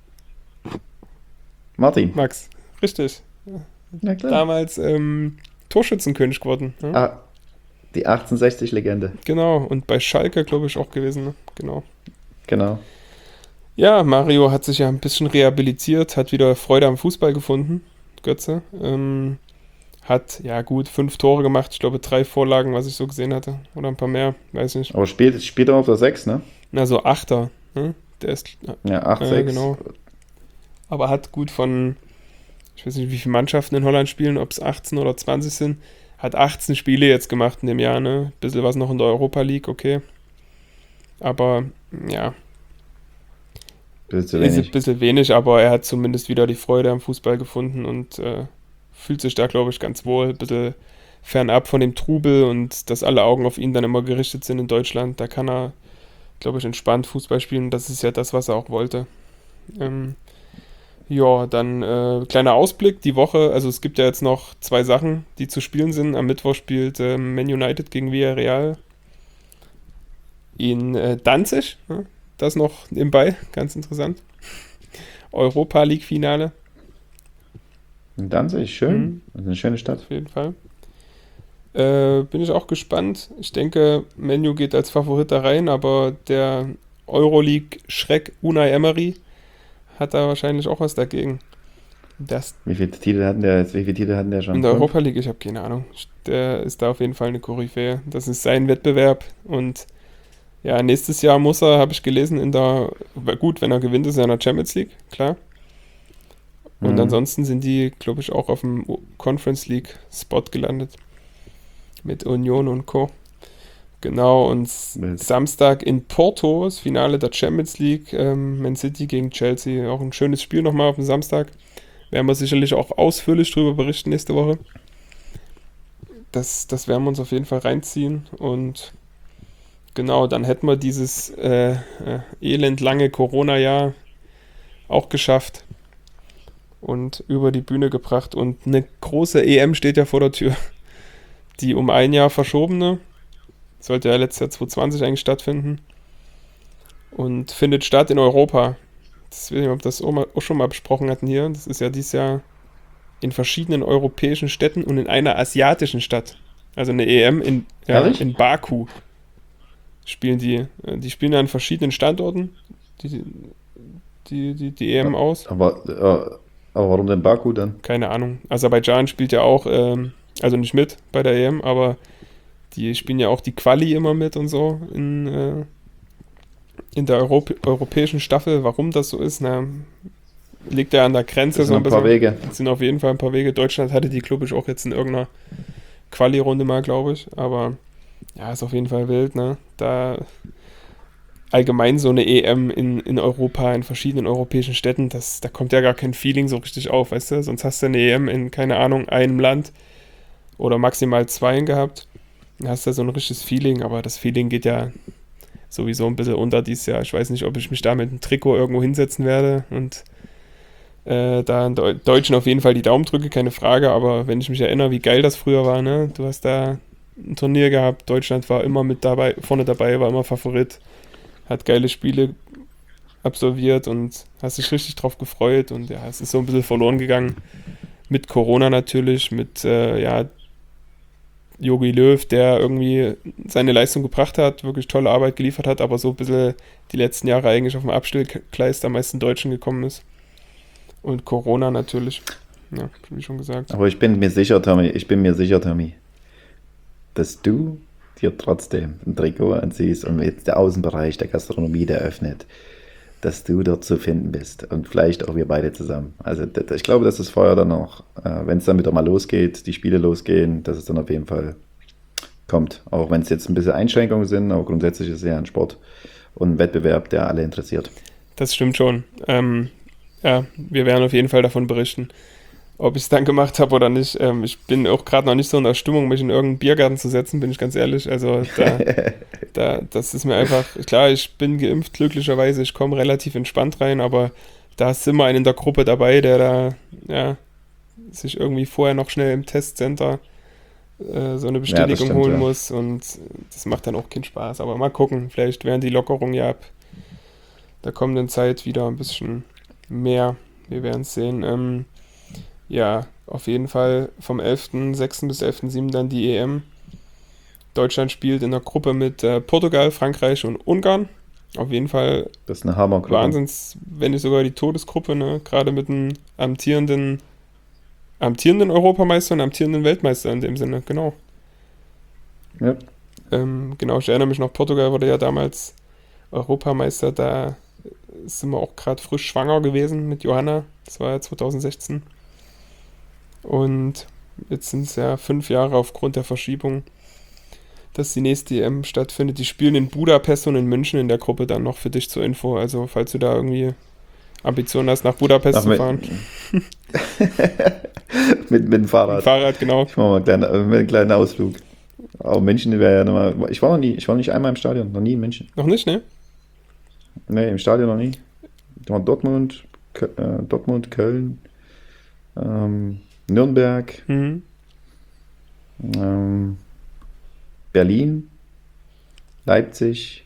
Martin. Max. Richtig. Na klar. Damals ähm, Torschützenkönig geworden. Ja? Ah, die achtzehnhundertsechzig-Legende. Genau. Und bei Schalke, glaube ich, auch gewesen. Ne? Genau. Genau. Ja, Mario hat sich ja ein bisschen rehabilitiert, hat wieder Freude am Fußball gefunden, Götze. Ähm, hat, ja gut, fünf Tore gemacht, ich glaube drei Vorlagen, was ich so gesehen hatte. Oder ein paar mehr, weiß nicht. Aber spielt, spielt er auf der sechs, ne? Na, so Achter. Ne? Der ist, Ja, acht, äh, sechs. genau. Aber hat gut von, ich weiß nicht, wie viele Mannschaften in Holland spielen, ob es achtzehn oder zwanzig sind. Hat achtzehn Spiele jetzt gemacht in dem Jahr, ne? Bisschen was noch in der Europa League, okay. Aber, ja, Bisschen zu ist ein wenig. bisschen wenig, aber er hat zumindest wieder die Freude am Fußball gefunden und äh, fühlt sich da, glaube ich, ganz wohl. Ein bisschen fernab von dem Trubel und dass alle Augen auf ihn dann immer gerichtet sind in Deutschland. Da kann er, glaube ich, entspannt Fußball spielen. Das ist ja das, was er auch wollte. Ähm, ja, dann äh, kleiner Ausblick. Die Woche, also es gibt ja jetzt noch zwei Sachen, die zu spielen sind. Am Mittwoch spielt äh, Man United gegen Villarreal in äh, Danzig. Ja, das noch nebenbei, ganz interessant. Europa League Finale, Und Danzig, schön. mhm, Das ist eine schöne Stadt. auf jeden Fall. Äh, bin ich auch gespannt. Ich denke, Menu geht als Favorit da rein, aber der Euroleague-Schreck Unai Emery hat da wahrscheinlich auch was dagegen. Das Wie viele Titel hatten der jetzt? Wie viele Titel hatten der in schon? der Fünf? Europa League, ich habe keine Ahnung. Der ist da auf jeden Fall eine Koryphäe. Das ist sein Wettbewerb und ja, nächstes Jahr muss er, habe ich gelesen, in der, gut, wenn er gewinnt, ist er in der Champions League, klar. Und Mhm. ansonsten sind die, glaube ich, auch auf dem Conference League Spot gelandet mit Union und Co. Genau, und Wild. Samstag in Porto, das Finale der Champions League, ähm, Man City gegen Chelsea. Auch ein schönes Spiel nochmal auf dem Samstag. Werden wir sicherlich auch ausführlich drüber berichten nächste Woche. Das, das werden wir uns auf jeden Fall reinziehen. Und genau, dann hätten wir dieses äh, äh, elendlange Corona-Jahr auch geschafft und über die Bühne gebracht. Und eine große E M steht ja vor der Tür. Die um ein Jahr verschobene. Sollte ja letztes Jahr zwanzig zwanzig eigentlich stattfinden. Und findet statt in Europa. Das weiß ich nicht, ob wir das auch, mal, auch schon mal besprochen hatten hier. Das ist ja dieses Jahr in verschiedenen europäischen Städten und in einer asiatischen Stadt. Also eine E M in, ja, Ehrlich? in Baku spielen die. Äh, Die spielen ja an verschiedenen Standorten die, die, die, die E M aus. Aber, äh, aber warum denn Baku dann? Keine Ahnung. Aserbaidschan spielt ja auch, ähm, also nicht mit bei der E M, aber die spielen ja auch die Quali immer mit und so in, äh, in der Europ europäischen Staffel. Warum das so ist, na, liegt ja an der Grenze Das so sind ein ein paar bisschen. Wege. Es sind auf jeden Fall ein paar Wege. Deutschland hatte die, glaube ich, auch jetzt in irgendeiner Quali-Runde mal, glaube ich. Aber ja, ist auf jeden Fall wild, ne? Da allgemein so eine E M in, in Europa, in verschiedenen europäischen Städten, das, da kommt ja gar kein Feeling so richtig auf, weißt du? Sonst hast du eine E M in, keine Ahnung, einem Land oder maximal zweien gehabt. Dann hast du ja so ein richtiges Feeling, aber das Feeling geht ja sowieso ein bisschen unter dieses Jahr. Ich weiß nicht, ob ich mich da mit einem Trikot irgendwo hinsetzen werde und äh, da in Deu Deutschen auf jeden Fall die Daumen drücke, keine Frage, aber wenn ich mich erinnere, wie geil das früher war, ne? Du hast da ein Turnier gehabt, Deutschland war immer mit dabei, vorne dabei, war immer Favorit, hat geile Spiele absolviert und hast dich richtig drauf gefreut und ja, es ist so ein bisschen verloren gegangen. Mit Corona natürlich, mit äh, ja, Jogi Löw, der irgendwie seine Leistung gebracht hat, wirklich tolle Arbeit geliefert hat, aber so ein bisschen die letzten Jahre eigentlich auf dem Abstellgleis der meisten Deutschen gekommen ist. Und Corona natürlich, ja, wie schon gesagt. Aber ich bin mir sicher, Tommy, ich bin mir sicher, Tommy, dass du dir trotzdem ein Trikot anziehst und jetzt der Außenbereich der Gastronomie, der öffnet, dass du dort zu finden bist und vielleicht auch wir beide zusammen. Also das, ich glaube, dass das Feuer dann noch, äh, wenn es dann wieder mal losgeht, die Spiele losgehen, dass es dann auf jeden Fall kommt. Auch wenn es jetzt ein bisschen Einschränkungen sind, aber grundsätzlich ist es ja ein Sport und ein Wettbewerb, der alle interessiert. Das stimmt schon. Ähm, ja, wir werden auf jeden Fall davon berichten. Ob ich es dann gemacht habe oder nicht. Ähm, ich bin auch gerade noch nicht so in der Stimmung, mich in irgendeinen Biergarten zu setzen, bin ich ganz ehrlich. Also da, da, das ist mir einfach, klar, ich bin geimpft glücklicherweise, ich komme relativ entspannt rein, aber da ist immer einer in der Gruppe dabei, der da, ja, sich irgendwie vorher noch schnell im Testcenter äh, so eine Ja, das Bestätigung stimmt, holen ja. muss und das macht dann auch keinen Spaß. Aber mal gucken, vielleicht werden die Lockerungen ja ab der kommenden Zeit wieder ein bisschen mehr. Wir werden es sehen. Ähm, ja, auf jeden Fall vom elften sechsten bis elften siebten dann die E M. Deutschland spielt in der Gruppe mit äh, Portugal, Frankreich und Ungarn. Auf jeden Fall Das ist eine Hammergruppe. Wahnsinns, wenn nicht sogar die Todesgruppe, ne? Gerade mit einem amtierenden, amtierenden Europameister und amtierenden Weltmeister in dem Sinne, genau. Ja. Ähm, genau, ich erinnere mich noch, Portugal wurde ja damals Europameister, da sind wir auch gerade frisch schwanger gewesen mit Johanna, das war ja zwanzig sechzehn. Und jetzt sind es ja fünf Jahre aufgrund der Verschiebung, dass die nächste E M stattfindet. Die spielen in Budapest und in München in der Gruppe dann noch für dich zur Info. Also falls du da irgendwie Ambitionen hast, nach Budapest Ach, zu mit, fahren. mit, mit dem Mit dem Fahrrad. Fahrrad, genau. Ich mache mal einen kleinen, äh, einen kleinen Ausflug. Auch München wäre ja nochmal. Ich war noch nie, ich war nicht einmal im Stadion, noch nie in München. Noch nicht, ne? Nee, im Stadion noch nie. Ich war Dortmund, Kö äh, Dortmund, Köln, ähm, Nürnberg, Mhm. ähm, Berlin, Leipzig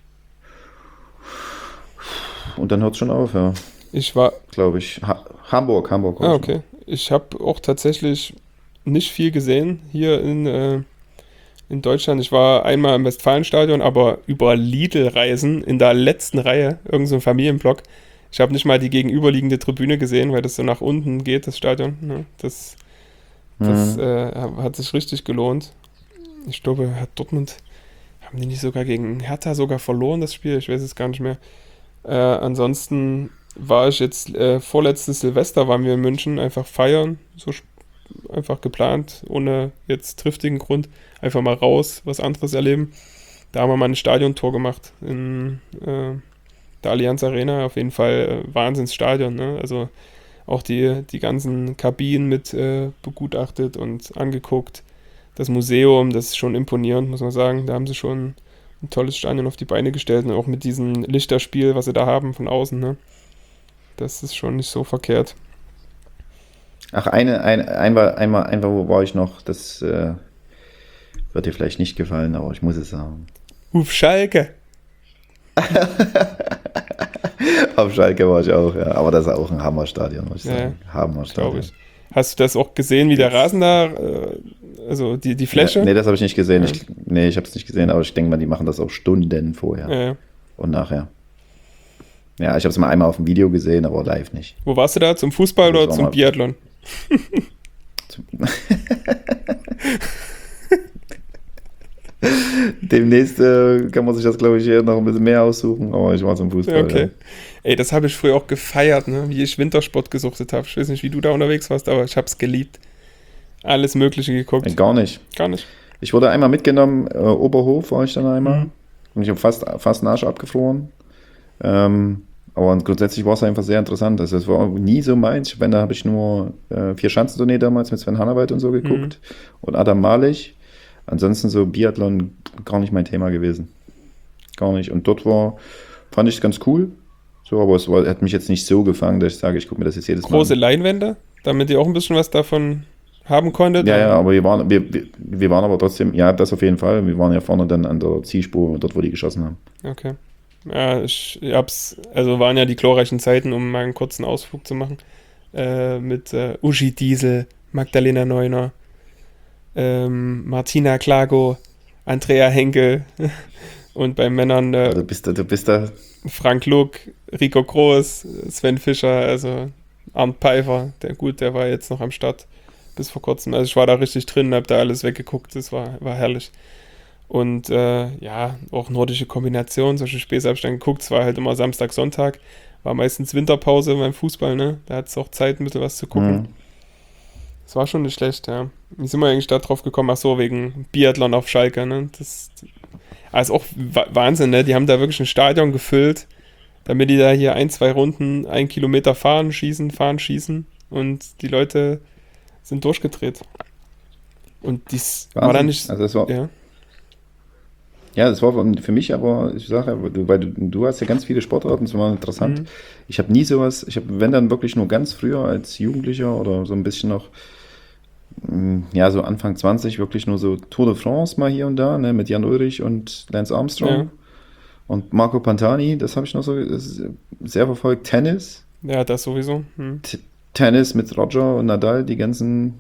und dann hört es schon auf, ja, Ich war, glaube ich. Ha Hamburg, Hamburg war ah, ich noch. okay. Ich habe auch tatsächlich nicht viel gesehen hier in, äh, in Deutschland. Ich war einmal im Westfalenstadion, aber über Lidl-Reisen in der letzten Reihe, irgend so ein Familienblock. Ich habe nicht mal die gegenüberliegende Tribüne gesehen, weil das so nach unten geht, das Stadion. Ne? Das, das Mhm. äh, hat sich richtig gelohnt. Ich glaube, hat Dortmund, haben die nicht sogar gegen Hertha sogar verloren, das Spiel? Ich weiß es gar nicht mehr. Äh, ansonsten war ich jetzt, äh, vorletztes Silvester waren wir in München, einfach feiern, so sp- einfach geplant, ohne jetzt triftigen Grund, einfach mal raus, was anderes erleben. Da haben wir mal ein Stadiontor gemacht in äh, der Allianz Arena, auf jeden Fall äh, Wahnsinnsstadion, ne? Also auch die, die ganzen Kabinen mit äh, begutachtet und angeguckt. Das Museum, das ist schon imponierend, muss man sagen. Da haben sie schon ein tolles Stadion auf die Beine gestellt und auch mit diesem Lichterspiel, was sie da haben von außen, ne? Das ist schon nicht so verkehrt. Ach, eine, ein, einmal, einmal, einmal wo war ich noch, das äh, wird dir vielleicht nicht gefallen, aber ich muss es sagen. Uf, Schalke! Auf Schalke war ich auch, ja. Aber das ist auch ein Hammerstadion, muss ich Ja, sagen. glaube Hammerstadion. ich. Hast du das auch gesehen, wie der Rasen da, äh, also die, die Ja, Fläche? nee, das habe ich nicht gesehen. Ja. Ich, nee, ich habe es nicht gesehen, aber ich denke mal, die machen das auch Stunden vorher Ja, ja. und nachher. Ja, ich habe es mal einmal auf dem Video gesehen, aber live nicht. Wo warst du da? Zum Fußball Das oder war zum mal- Biathlon? Demnächst äh, kann man sich das, glaube ich, hier noch ein bisschen mehr aussuchen, aber ich war zum Fußball. Ja, okay. Ja. Ey, das habe ich früher auch gefeiert, ne? Wie ich Wintersport gesuchtet habe. Ich weiß nicht, wie du da unterwegs warst, aber ich habe es geliebt. Alles Mögliche geguckt. Äh, Gar nicht. Gar nicht. Ich wurde einmal mitgenommen, äh, Oberhof war ich dann einmal. Mhm. Und ich habe fast, fast einen Arsch abgefroren. Ähm, aber grundsätzlich war es einfach sehr interessant. Also es war nie so meins. Wenn, da habe ich nur äh, vier Schanzentournee damals mit Sven Hannawald und so geguckt. Und Adam Malich. Ansonsten so Biathlon gar nicht mein Thema gewesen. Gar nicht. Und dort war, fand ich es ganz cool. So, aber es war, hat mich jetzt nicht so gefangen, dass ich sage, ich gucke mir das jetzt jedes Mal Große an. Leinwände, damit ihr auch ein bisschen was davon haben konntet. Ja, ja, aber wir waren, wir, wir, wir waren aber trotzdem, ja, das auf jeden Fall. Wir waren ja vorne dann an der Zielspur, dort, wo die geschossen haben. Okay. Ja, ich hab's, also waren ja die glorreichen Zeiten, um mal einen kurzen Ausflug zu machen. Äh, mit äh, Uschi Diesel, Magdalena Neuner, ähm, Martina Klago, Andrea Henkel und bei Männern äh, Du bist da, du bist da, Frank Luck, Rico Groß, Sven Fischer, also Arndt Pfeiffer, der gut, der war jetzt noch am Start bis vor kurzem. Also ich war da richtig drin, hab da alles weggeguckt, das war, war herrlich. Und äh, ja, auch nordische Kombinationen, solche Späße habe ich dann geguckt, es war halt immer Samstag, Sonntag, war meistens Winterpause beim Fußball, ne? Da hat es auch Zeit, ein bisschen was zu gucken. Mhm. Das war schon nicht schlecht, ja. Wie sind wir eigentlich da drauf gekommen? Ach so, wegen Biathlon auf Schalke, ne? Das also auch Wa- Wahnsinn, ne? Die haben da wirklich ein Stadion gefüllt, damit die da hier ein, zwei Runden, ein Kilometer fahren, schießen, fahren, schießen und die Leute sind durchgedreht. Und dies war Wahnsinn. dann nicht, Also das war, ja, ja, das war für mich aber, ich sage, weil du, du hast ja ganz viele Sportarten, das war interessant. Mhm. Ich habe nie sowas, ich habe, wenn dann wirklich nur ganz früher als Jugendlicher oder so ein bisschen noch, mh, ja, so Anfang zwanzig, wirklich nur so Tour de France mal hier und da, ne, mit Jan Ulrich und Lance Armstrong ja, und Marco Pantani, das habe ich noch so das ist sehr verfolgt. Tennis, ja, das sowieso. Hm. T Tennis mit Roger und Nadal, die ganzen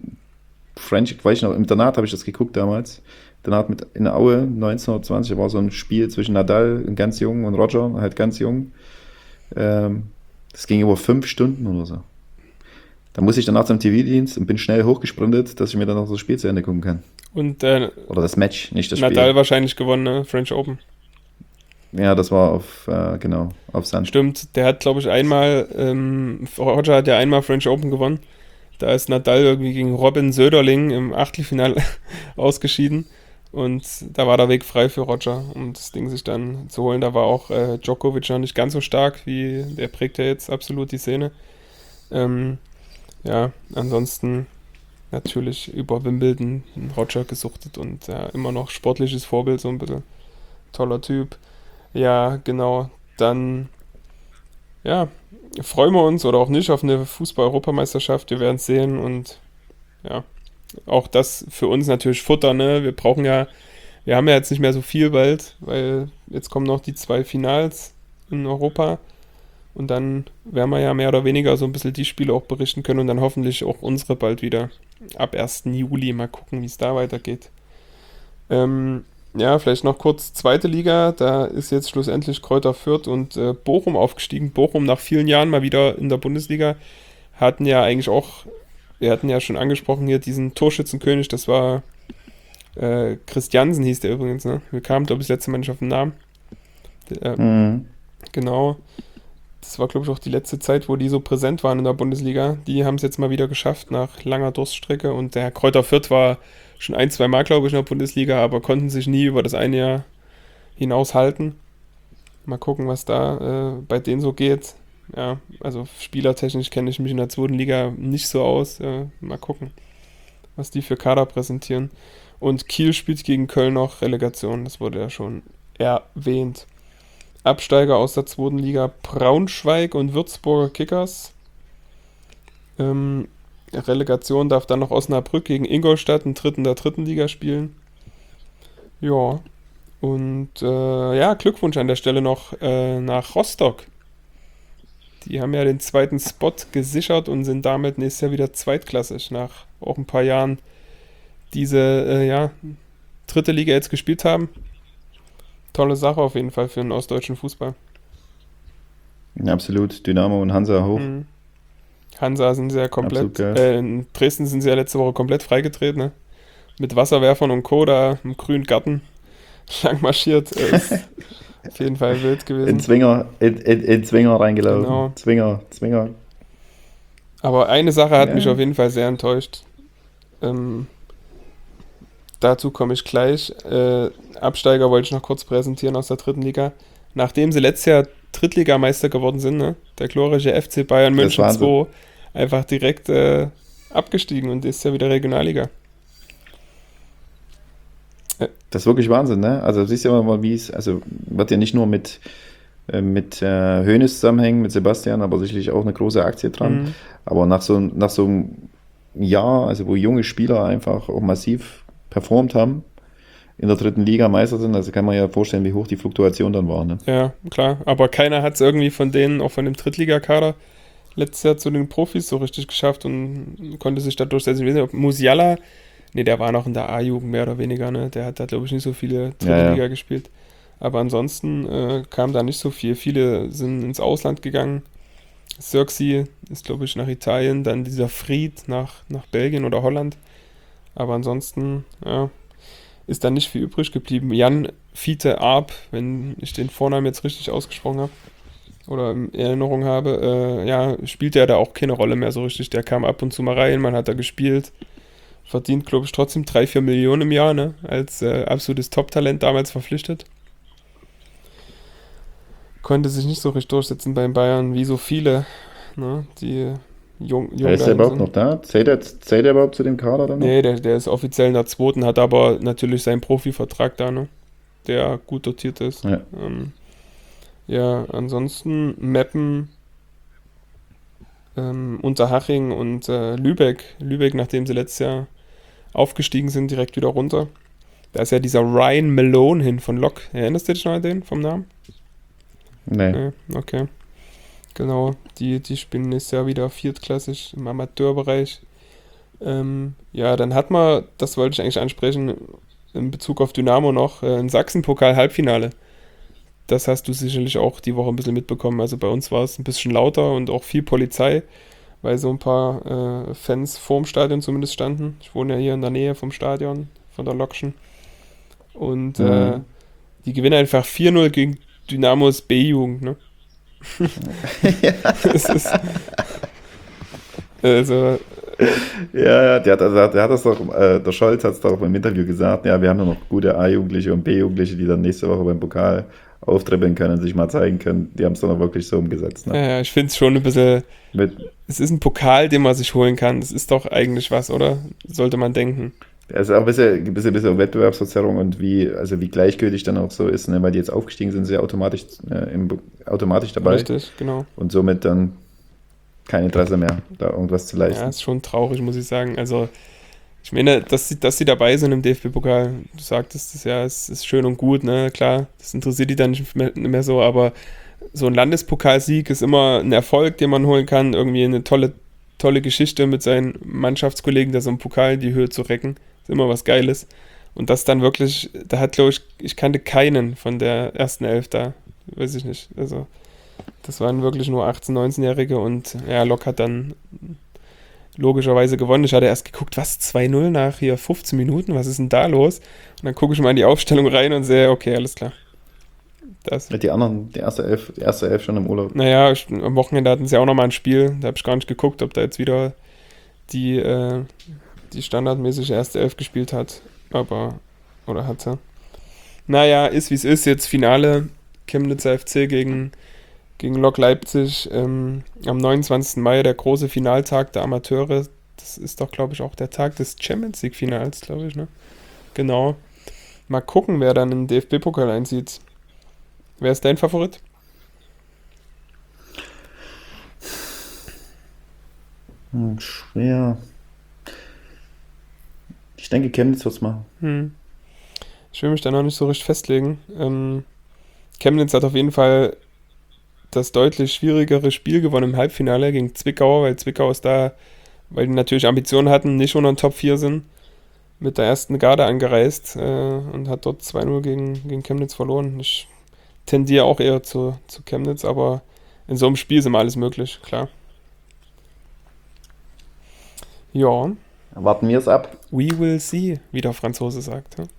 French, weiß ich noch, im Internat habe ich das geguckt damals. Internat mit in Aue, neunzehnhundertzwanzig, war so ein Spiel zwischen Nadal, ganz jung, und Roger, halt ganz jung. Ähm, das ging über fünf Stunden oder so. Da muss ich danach zum T V-Dienst und bin schnell hochgesprintet, dass ich mir dann noch das Spiel zu Ende gucken kann. Und äh, Oder das Match, nicht das Nadal Spiel. wahrscheinlich gewonnen, ne? French Open. Ja, das war auf, äh, genau, auf Sand. Stimmt, der hat, glaube ich, einmal, ähm, Roger hat ja einmal French Open gewonnen. Da ist Nadal irgendwie gegen Robin Söderling im Achtelfinale ausgeschieden. Und da war der Weg frei für Roger, um das Ding sich dann zu holen. Da war auch äh, Djokovic noch nicht ganz so stark, wie der prägt ja jetzt absolut die Szene. Ähm, ja, ansonsten natürlich über Wimbledon Roger gesuchtet und ja, immer noch sportliches Vorbild, so ein bisschen toller Typ. Ja, genau. Dann, ja, freuen wir uns oder auch nicht auf eine Fußball-Europameisterschaft. Wir werden es sehen und ja, auch das für uns natürlich Futter, ne? Wir brauchen ja, wir haben ja jetzt nicht mehr so viel bald, weil jetzt kommen noch die zwei Finals in Europa und dann werden wir ja mehr oder weniger so ein bisschen die Spiele auch berichten können und dann hoffentlich auch unsere bald wieder ab ersten Juli mal gucken, wie es da weitergeht. Ähm, ja, vielleicht noch kurz zweite Liga, da ist jetzt schlussendlich Kräuter Fürth und äh, Bochum aufgestiegen. Bochum nach vielen Jahren mal wieder in der Bundesliga, hatten ja eigentlich auch, wir hatten ja schon angesprochen hier diesen Torschützenkönig, das war äh, Christiansen hieß der übrigens, ne? Wir kamen, glaube ich, das letzte Mal nicht auf den Namen. Der, äh, Mhm. genau. Das war, glaube ich, auch die letzte Zeit, wo die so präsent waren in der Bundesliga. Die haben es jetzt mal wieder geschafft nach langer Durststrecke. Und der Kräuter Fürth war schon ein, zwei Mal, glaube ich, in der Bundesliga, aber konnten sich nie über das eine Jahr hinaus halten. Mal gucken, was da äh, bei denen so geht. Ja, also spielertechnisch kenne ich mich in der zweiten Liga nicht so aus. Äh, mal gucken, was die für Kader präsentieren. Und Kiel spielt gegen Köln noch Relegation. Das wurde ja schon erwähnt. Absteiger aus der zweiten Liga Braunschweig und Würzburger Kickers. Ähm, Relegation darf dann noch Osnabrück gegen Ingolstadt, einen Dritten der dritten Liga spielen. Ja, und äh, ja, Glückwunsch an der Stelle noch äh, nach Rostock. Die haben ja den zweiten Spot gesichert und sind damit nächstes Jahr wieder zweitklassig, nach auch ein paar Jahren diese äh, ja, dritte Liga jetzt gespielt haben. Tolle Sache auf jeden Fall für den ostdeutschen Fußball. Absolut, Dynamo und Hansa hoch. Mhm. Hansa sind sie ja Absolut komplett, geil. äh, in Dresden sind sie ja letzte Woche komplett freigetreten, ne? Mit Wasserwerfern und Co. da im grünen Garten lang marschiert. Äh, Ist auf jeden Fall wild In gewesen. Zwinger, in, in, in Zwinger reingelaufen. Genau. Zwinger, Zwinger. Aber eine Sache hat mich Ja. auf jeden Fall sehr enttäuscht. Ähm, dazu komme ich gleich. Äh, Absteiger wollte ich noch kurz präsentieren aus der dritten Liga. Nachdem sie letztes Jahr Drittligameister geworden sind, ne? Der glorreiche F C Bayern Das München waren sie. zwei, einfach direkt äh, abgestiegen und ist ja wieder Regionalliga. Äh, Das ist wirklich Wahnsinn, ne? Also siehst du ja mal, wie es, also wird ja nicht nur mit, äh, mit äh, Hoeneß zusammenhängen, mit Sebastian, aber sicherlich auch eine große Aktie dran. mh, Aber nach so, nach so einem Jahr, also wo junge Spieler einfach auch massiv performt haben, in der dritten Liga Meister sind, also kann man ja vorstellen, wie hoch die Fluktuation dann war, ne? ja, klar. Aber keiner hat es irgendwie von denen, auch von dem Drittligakader, letztes Jahr zu den Profis so richtig geschafft und konnte sich da durchsetzen. Ich weiß nicht, ob Musiala, nee, der war noch in der A-Jugend mehr oder weniger, ne? Der hat da, glaube ich, nicht so viele dritte Ja, Liga ja. gespielt. Aber ansonsten äh, kam da nicht so viel. Viele sind ins Ausland gegangen. Xerxes ist, glaube ich, nach Italien, dann dieser Fried nach, nach Belgien oder Holland. Aber ansonsten, ja, ist da nicht viel übrig geblieben. Jan Fiete Arp, wenn ich den Vornamen jetzt richtig ausgesprochen habe oder in Erinnerung habe, äh, ja, spielt er da auch keine Rolle mehr so richtig. Der kam ab und zu mal rein, man hat da gespielt, verdient, glaube ich, trotzdem drei vier Millionen im Jahr, ne? Als äh, absolutes Top-Talent damals verpflichtet. Konnte sich nicht so richtig durchsetzen beim Bayern, wie so viele, ne? Die jung, Ja, jung ist der dahin überhaupt sind. noch da? Zählt er, zählt er überhaupt zu dem Kader dann noch? Nee, der, der ist offiziell in der zweiten, hat aber natürlich seinen Profivertrag da, ne? Der gut dotiert ist. Ja. Ähm, ja, ansonsten Meppen, ähm, Unterhaching und äh, Lübeck. Lübeck, nachdem sie letztes Jahr aufgestiegen sind, direkt wieder runter. Da ist ja dieser Ryan Malone hin von Lok. Erinnerst du dich noch an den vom Namen? Nee. Nee, okay. Genau, die, die spielen nächstes Jahr wieder viertklassig im Amateurbereich. Ähm, ja, dann hat man, das wollte ich eigentlich ansprechen, in Bezug auf Dynamo noch, äh, ein Sachsen-Pokal-Halbfinale. Das hast du sicherlich auch die Woche ein bisschen mitbekommen. Also bei uns war es ein bisschen lauter und auch viel Polizei, weil so ein paar äh, Fans vorm Stadion zumindest standen. Ich wohne ja hier in der Nähe vom Stadion, von der Lokschen. Und äh, Mhm. die gewinnen einfach vier null gegen Dynamos B-Jugend, ne? Das ist, also, Ja, ja, der hat, der, hat- der hat das doch, äh, der Scholz hat es doch im Interview gesagt, ja, wir haben ja noch gute A-Jugendliche und B-Jugendliche, die dann nächste Woche beim Pokal auftribbeln können und sich mal zeigen können. Die haben es dann auch wirklich so umgesetzt, ja, ne? ja, ich finde es schon ein bisschen, Mit, es ist ein Pokal, den man sich holen kann. Das ist doch eigentlich was, oder? Sollte man denken. also auch ein bisschen, ein bisschen, bisschen Wettbewerbsverzerrung und wie, also wie gleichgültig dann auch so ist, ne? Weil die jetzt aufgestiegen sind, sind sie automatisch, äh, im, automatisch dabei Richtig, genau. und somit dann kein Interesse mehr, da irgendwas zu Ja, leisten. ist schon traurig, muss ich sagen. Also, ich meine, dass sie, dass sie dabei sind im D F B-Pokal, du sagtest es ja, es ist schön und gut, ne? Klar, das interessiert die dann nicht mehr, nicht mehr so, aber so ein Landespokalsieg ist immer ein Erfolg, den man holen kann. Irgendwie eine tolle, tolle Geschichte mit seinen Mannschaftskollegen, da so einen Pokal in die Höhe zu recken. Ist immer was Geiles. Und das dann wirklich, da hat, glaube ich, ich kannte keinen von der ersten Elf da. Weiß ich nicht. Also, das waren wirklich nur achtzehn-, neunzehn-Jährige und ja, Lok hat dann logischerweise gewonnen. Ich hatte erst geguckt, was, zwei null nach hier fünfzehn Minuten, was ist denn da los? Und dann gucke ich mal in die Aufstellung rein und sehe, okay, alles klar. Das. Die anderen, die erste Elf, die erste Elf schon im Urlaub. Naja, am Wochenende hatten sie auch nochmal ein Spiel. Da habe ich gar nicht geguckt, ob da jetzt wieder die, äh, die standardmäßige erste Elf gespielt hat. Aber, oder hatte. Naja, ist wie es ist. Jetzt Finale. Chemnitzer F C gegen, gegen Lok Leipzig. Ähm, am neunundzwanzigsten Mai, der große Finaltag der Amateure. Das ist doch, glaube ich, auch der Tag des Champions League-Finals, glaube ich, ne? Genau. Mal gucken, wer dann in den D F B-Pokal einzieht. Wer ist dein Favorit? Hm, schwer. Ich denke, Chemnitz wird es machen. Hm. Ich will mich da noch nicht so richtig festlegen. Ähm, Chemnitz hat auf jeden Fall das deutlich schwierigere Spiel gewonnen im Halbfinale gegen Zwickau, weil Zwickau ist da, weil die natürlich Ambitionen hatten, nicht unter den Top vier sind, mit der ersten Garde angereist äh, und hat dort zwei null gegen, gegen Chemnitz verloren. Ich tendiere auch eher zu, zu Chemnitz, aber in so einem Spiel ist immer alles möglich, klar. Ja, Warten wir es ab. we will see, wie der Franzose sagt. Ja?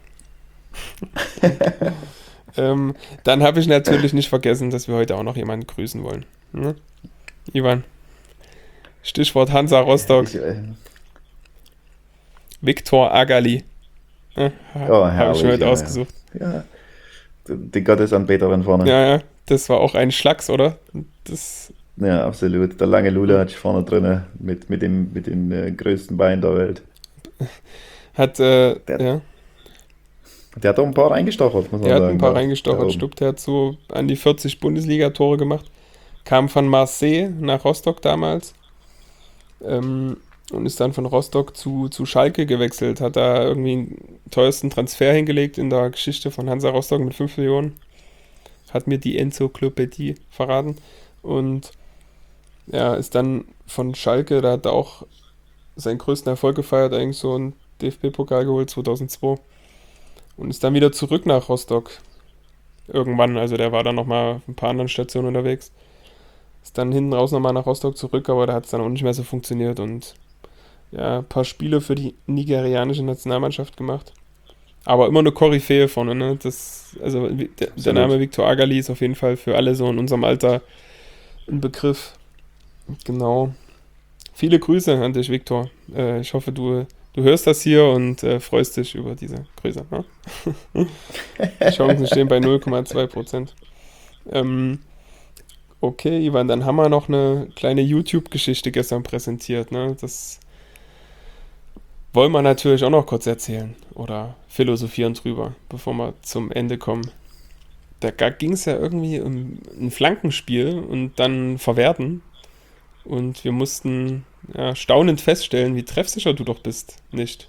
ähm, dann habe ich natürlich nicht vergessen, dass wir heute auch noch jemanden grüßen wollen. Ne? Ivan, Stichwort Hansa Rostock, Ich, äh, Viktor Agali. Ja, oh, habe ich herrlich, mir heute ja, ausgesucht. ja. Die Gottesanbeterin vorne. Ja, ja, das war auch ein Schlags, oder? Das, Ja, absolut. Der lange Lula hatte ich vorne drin mit, mit dem, mit den äh, größten Beinen der Welt. hat, äh, Der, ja, der hat doch ein paar reingestochert, muss man der hat sagen. ein paar da- da reingestochert, oben. stimmt, der hat so an die vierzig Bundesliga-Tore gemacht. Kam von Marseille nach Rostock damals. Ähm, und ist dann von Rostock zu, zu Schalke gewechselt. Hat da irgendwie den teuersten Transfer hingelegt in der Geschichte von Hansa Rostock mit fünf Millionen. Hat mir die Enzyklopädie verraten. Und ja, ist dann von Schalke, da hat er auch seinen größten Erfolg gefeiert, eigentlich so einen D F B-Pokal geholt zweitausendzwei. Und ist dann wieder zurück nach Rostock. Irgendwann, also der war dann nochmal auf ein paar anderen Stationen unterwegs. Ist dann hinten raus nochmal nach Rostock zurück, aber da hat es dann auch nicht mehr so funktioniert und ja, ein paar Spiele für die nigerianische Nationalmannschaft gemacht. Aber immer eine Koryphäe vorne, ne? Das, also wie- der, der Absolut. Name Viktor Agali ist auf jeden Fall für alle so in unserem Alter ein Begriff. Genau. Viele Grüße an dich, Viktor. Äh, ich hoffe, du, du hörst das hier und äh, freust dich über diese Grüße. Ne? Die Chancen stehen bei null Komma zwei Prozent. Ähm, okay, Ivan, dann haben wir noch eine kleine YouTube-Geschichte gestern präsentiert. Ne? Das wollen wir natürlich auch noch kurz erzählen oder philosophieren drüber, bevor wir zum Ende kommen. Da ging es ja irgendwie um ein Flankenspiel und dann Verwerten. Und wir mussten ja, staunend feststellen, wie treffsicher du doch bist. Nicht?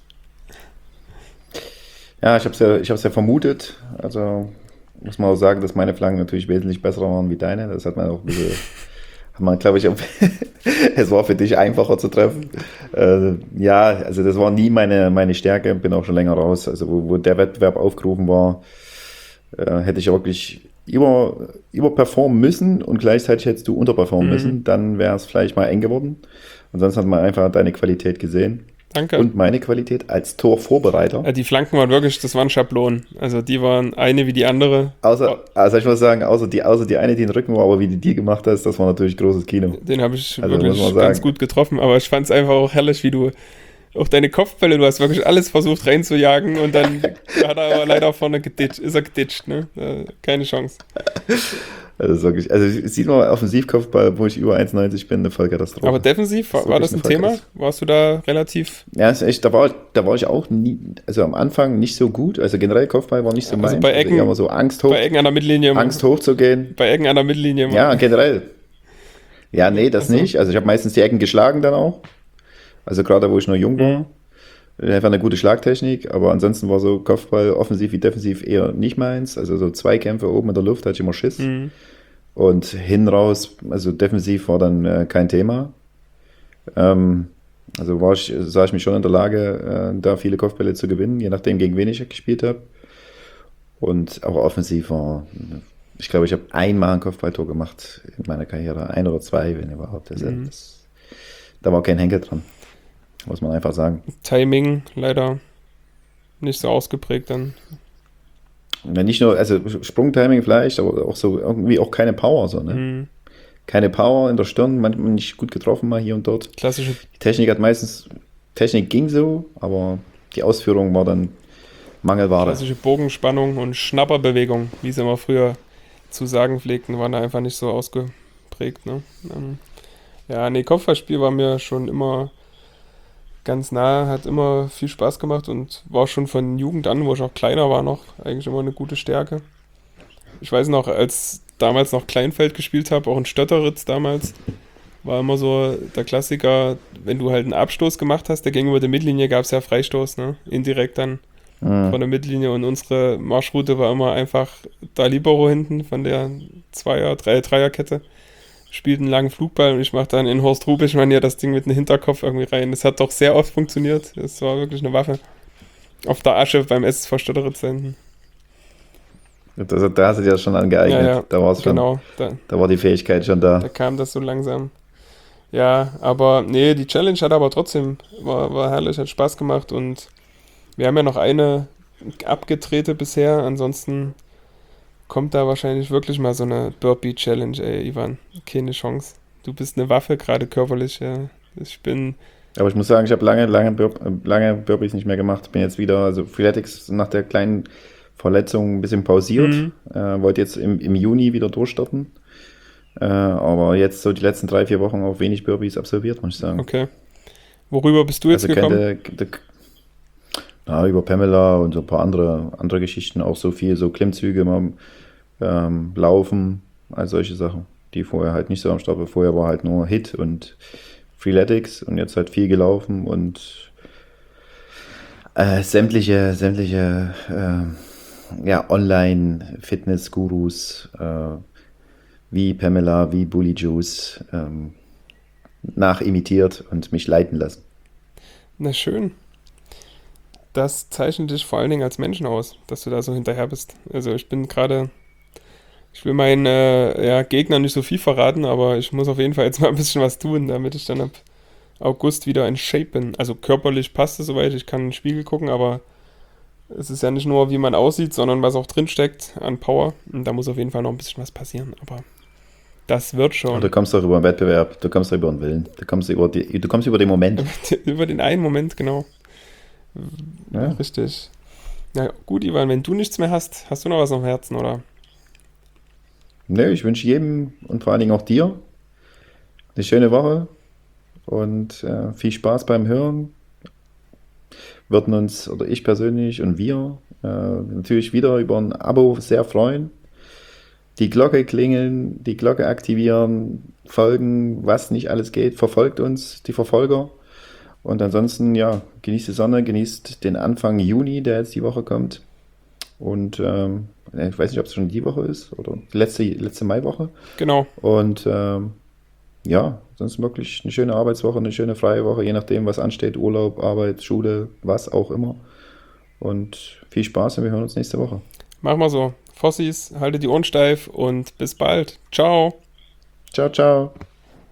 Ja, ich habe es ja, ich hab's ja vermutet. Also muss man auch sagen, dass meine Flanken natürlich wesentlich besser waren wie deine. Das hat man auch ein bisschen, hat man, glaube ich, auch, es war für dich einfacher zu treffen. Äh, ja, also das war nie meine, meine Stärke, bin auch schon länger raus. Also wo, wo der Wettbewerb aufgerufen war, äh, hätte ich wirklich über, überperformen müssen und gleichzeitig hättest du unterperformen Mhm. müssen. Dann wäre es vielleicht mal eng geworden. Und sonst hat man einfach deine Qualität gesehen. Danke. Und meine Qualität als Torvorbereiter. Ja, die Flanken waren wirklich, das waren Schablonen. Also die waren eine wie die andere. Außer, also ich muss sagen, außer die, außer die eine, die in den Rücken war, aber wie die die gemacht hast, das war natürlich großes Kino. Den habe ich Also muss wirklich man ganz sagen. gut getroffen, aber ich fand es einfach auch herrlich, wie du auch deine Kopfbälle, du hast wirklich alles versucht reinzujagen und dann hat er aber leider vorne geditscht, ist er geditscht, ne? Äh, Keine Chance. Also, das ist wirklich, also sieht man Offensivkopfball, wo ich über eins neunzig bin, eine Vollkatastrophe. Aber defensiv, Das war, ist war wirklich das ein eine Thema? Vollkatastrophe. Warst du da relativ, Ja, ist echt, da war, da war ich auch nie, also am Anfang nicht so gut. Also generell Kopfball war nicht so Also meins. bei Ecken- eher mal so Angst hoch, bei Ecken an der Mittellinie, Angst hochzugehen. bei Ecken an der Mittellinie mal? Ja, generell. Ja, nee, das Ach so. nicht. Also ich habe meistens die Ecken geschlagen dann auch. Also gerade wo ich noch jung war. Mhm. Einfach eine gute Schlagtechnik, aber ansonsten war so Kopfball offensiv wie defensiv eher nicht meins. Also so Zweikämpfe oben in der Luft hatte ich immer Schiss. Mhm. Und hin raus, also defensiv war dann äh, kein Thema. Ähm, also war ich, sah ich mich schon in der Lage, äh, da viele Kopfbälle zu gewinnen, je nachdem, gegen wen ich gespielt habe. Und auch offensiv war, ich glaube, ich habe einmal ein Kopfballtor gemacht in meiner Karriere. Ein oder zwei, wenn überhaupt. Das, Mhm. das, da war kein Henkel dran, muss man einfach sagen. Timing leider nicht so ausgeprägt dann. Ja, nicht nur, also Sprungtiming vielleicht, aber auch so irgendwie auch keine Power, so, ne? Hm, Keine Power in der Stirn, manchmal nicht gut getroffen, mal hier und dort. klassische, Die Technik hat meistens, Technik ging so, aber die Ausführung war dann Mangelware. klassische Bogenspannung und Schnapperbewegung, wie sie immer früher zu sagen pflegten, waren da einfach nicht so ausgeprägt. Ne? Ähm, ja, nee, Kopfballspiel war mir schon immer ganz nah, hat immer viel Spaß gemacht und war schon von Jugend an, wo ich auch kleiner war noch, eigentlich immer eine gute Stärke. Ich weiß noch, als damals noch Kleinfeld gespielt habe, auch in Stötteritz damals, war immer so der Klassiker, wenn du halt einen Abstoß gemacht hast, der gegenüber der Mittellinie gab es ja Freistoß, ne? Indirekt dann Mhm. von der Mittellinie und unsere Marschroute war immer einfach da Libero hinten von der Zweier-, Drei- Dreierkette. Spielt einen langen Flugball und ich mache dann in Horst Rubisch-Manier das Ding mit dem Hinterkopf irgendwie rein. Das hat doch sehr oft funktioniert. Das war wirklich eine Waffe. Auf der Asche beim S SV Stötteritz hinten. Das, da hast du dir das schon Ja, angeeignet. ja, Da war es schon, genau. Da, da war die Fähigkeit schon da da. kam das so langsam. Ja, aber nee, die Challenge hat aber trotzdem, war, war herrlich, hat Spaß gemacht und wir haben ja noch eine abgedrehte bisher. Ansonsten kommt da wahrscheinlich wirklich mal so eine Burpee-Challenge, ey, Ivan. Keine Chance. Du bist eine Waffe, gerade körperlich, ja. Ich bin, Aber ich muss sagen, ich habe lange, lange, Bur äh, lange Burpees nicht mehr gemacht. Bin jetzt wieder, also Freeletics nach der kleinen Verletzung ein bisschen pausiert. hm, Äh, wollte jetzt im, im Juni wieder durchstarten. Äh, aber jetzt so die letzten drei, vier Wochen auch wenig Burpees absolviert, muss ich sagen. okay. Worüber bist du jetzt Also gekommen? könnte, na, über Pamela und so ein paar andere, andere Geschichten, auch so viel, so Klimmzüge, mal, ähm, Laufen, all solche Sachen, die vorher halt nicht so am Start waren. Vorher war halt nur Hit und Freeletics und jetzt halt viel gelaufen und äh, sämtliche, sämtliche äh, ja, Online-Fitness-Gurus äh, wie Pamela, wie Bully Juice ähm, nachimitiert und mich leiten lassen. Na schön. Das zeichnet dich vor allen Dingen als Menschen aus, dass du da so hinterher bist. Also ich bin gerade, ich will meinen äh, ja, Gegner nicht so viel verraten, aber ich muss auf jeden Fall jetzt mal ein bisschen was tun, damit ich dann ab August wieder in Shape bin. Also körperlich passt es soweit, ich kann in den Spiegel gucken, aber es ist ja nicht nur, wie man aussieht, sondern was auch drin steckt an Power. Und da muss auf jeden Fall noch ein bisschen was passieren, aber das wird Aber du schon. kommst doch über den Wettbewerb, du kommst doch über den Willen, du kommst über, die, du kommst über den Moment. Über den einen Moment, genau. Ja? Richtig. Na gut, Ivan, wenn du nichts mehr hast, hast du noch was auf dem Herzen, oder? Ne, ich wünsche jedem und vor allen Dingen auch dir eine schöne Woche und äh, viel Spaß beim Hören. Würden uns, oder ich persönlich und wir, äh, natürlich wieder über ein Abo sehr freuen. Die Glocke klingeln, die Glocke aktivieren, folgen, was nicht alles geht, verfolgt uns, die Verfolger. Und ansonsten, ja, genießt die Sonne, genießt den Anfang Juni, der jetzt die Woche kommt. Und ähm, ich weiß nicht, ob es schon die Woche ist oder die letzte, letzte Maiwoche. Genau. Und ähm, ja, sonst wirklich eine schöne Arbeitswoche, eine schöne freie Woche, je nachdem, was ansteht, Urlaub, Arbeit, Schule, was auch immer. Und viel Spaß und wir hören uns nächste Woche. Mach mal so. Fossis, halte die Ohren steif und bis bald. Ciao. Ciao, ciao.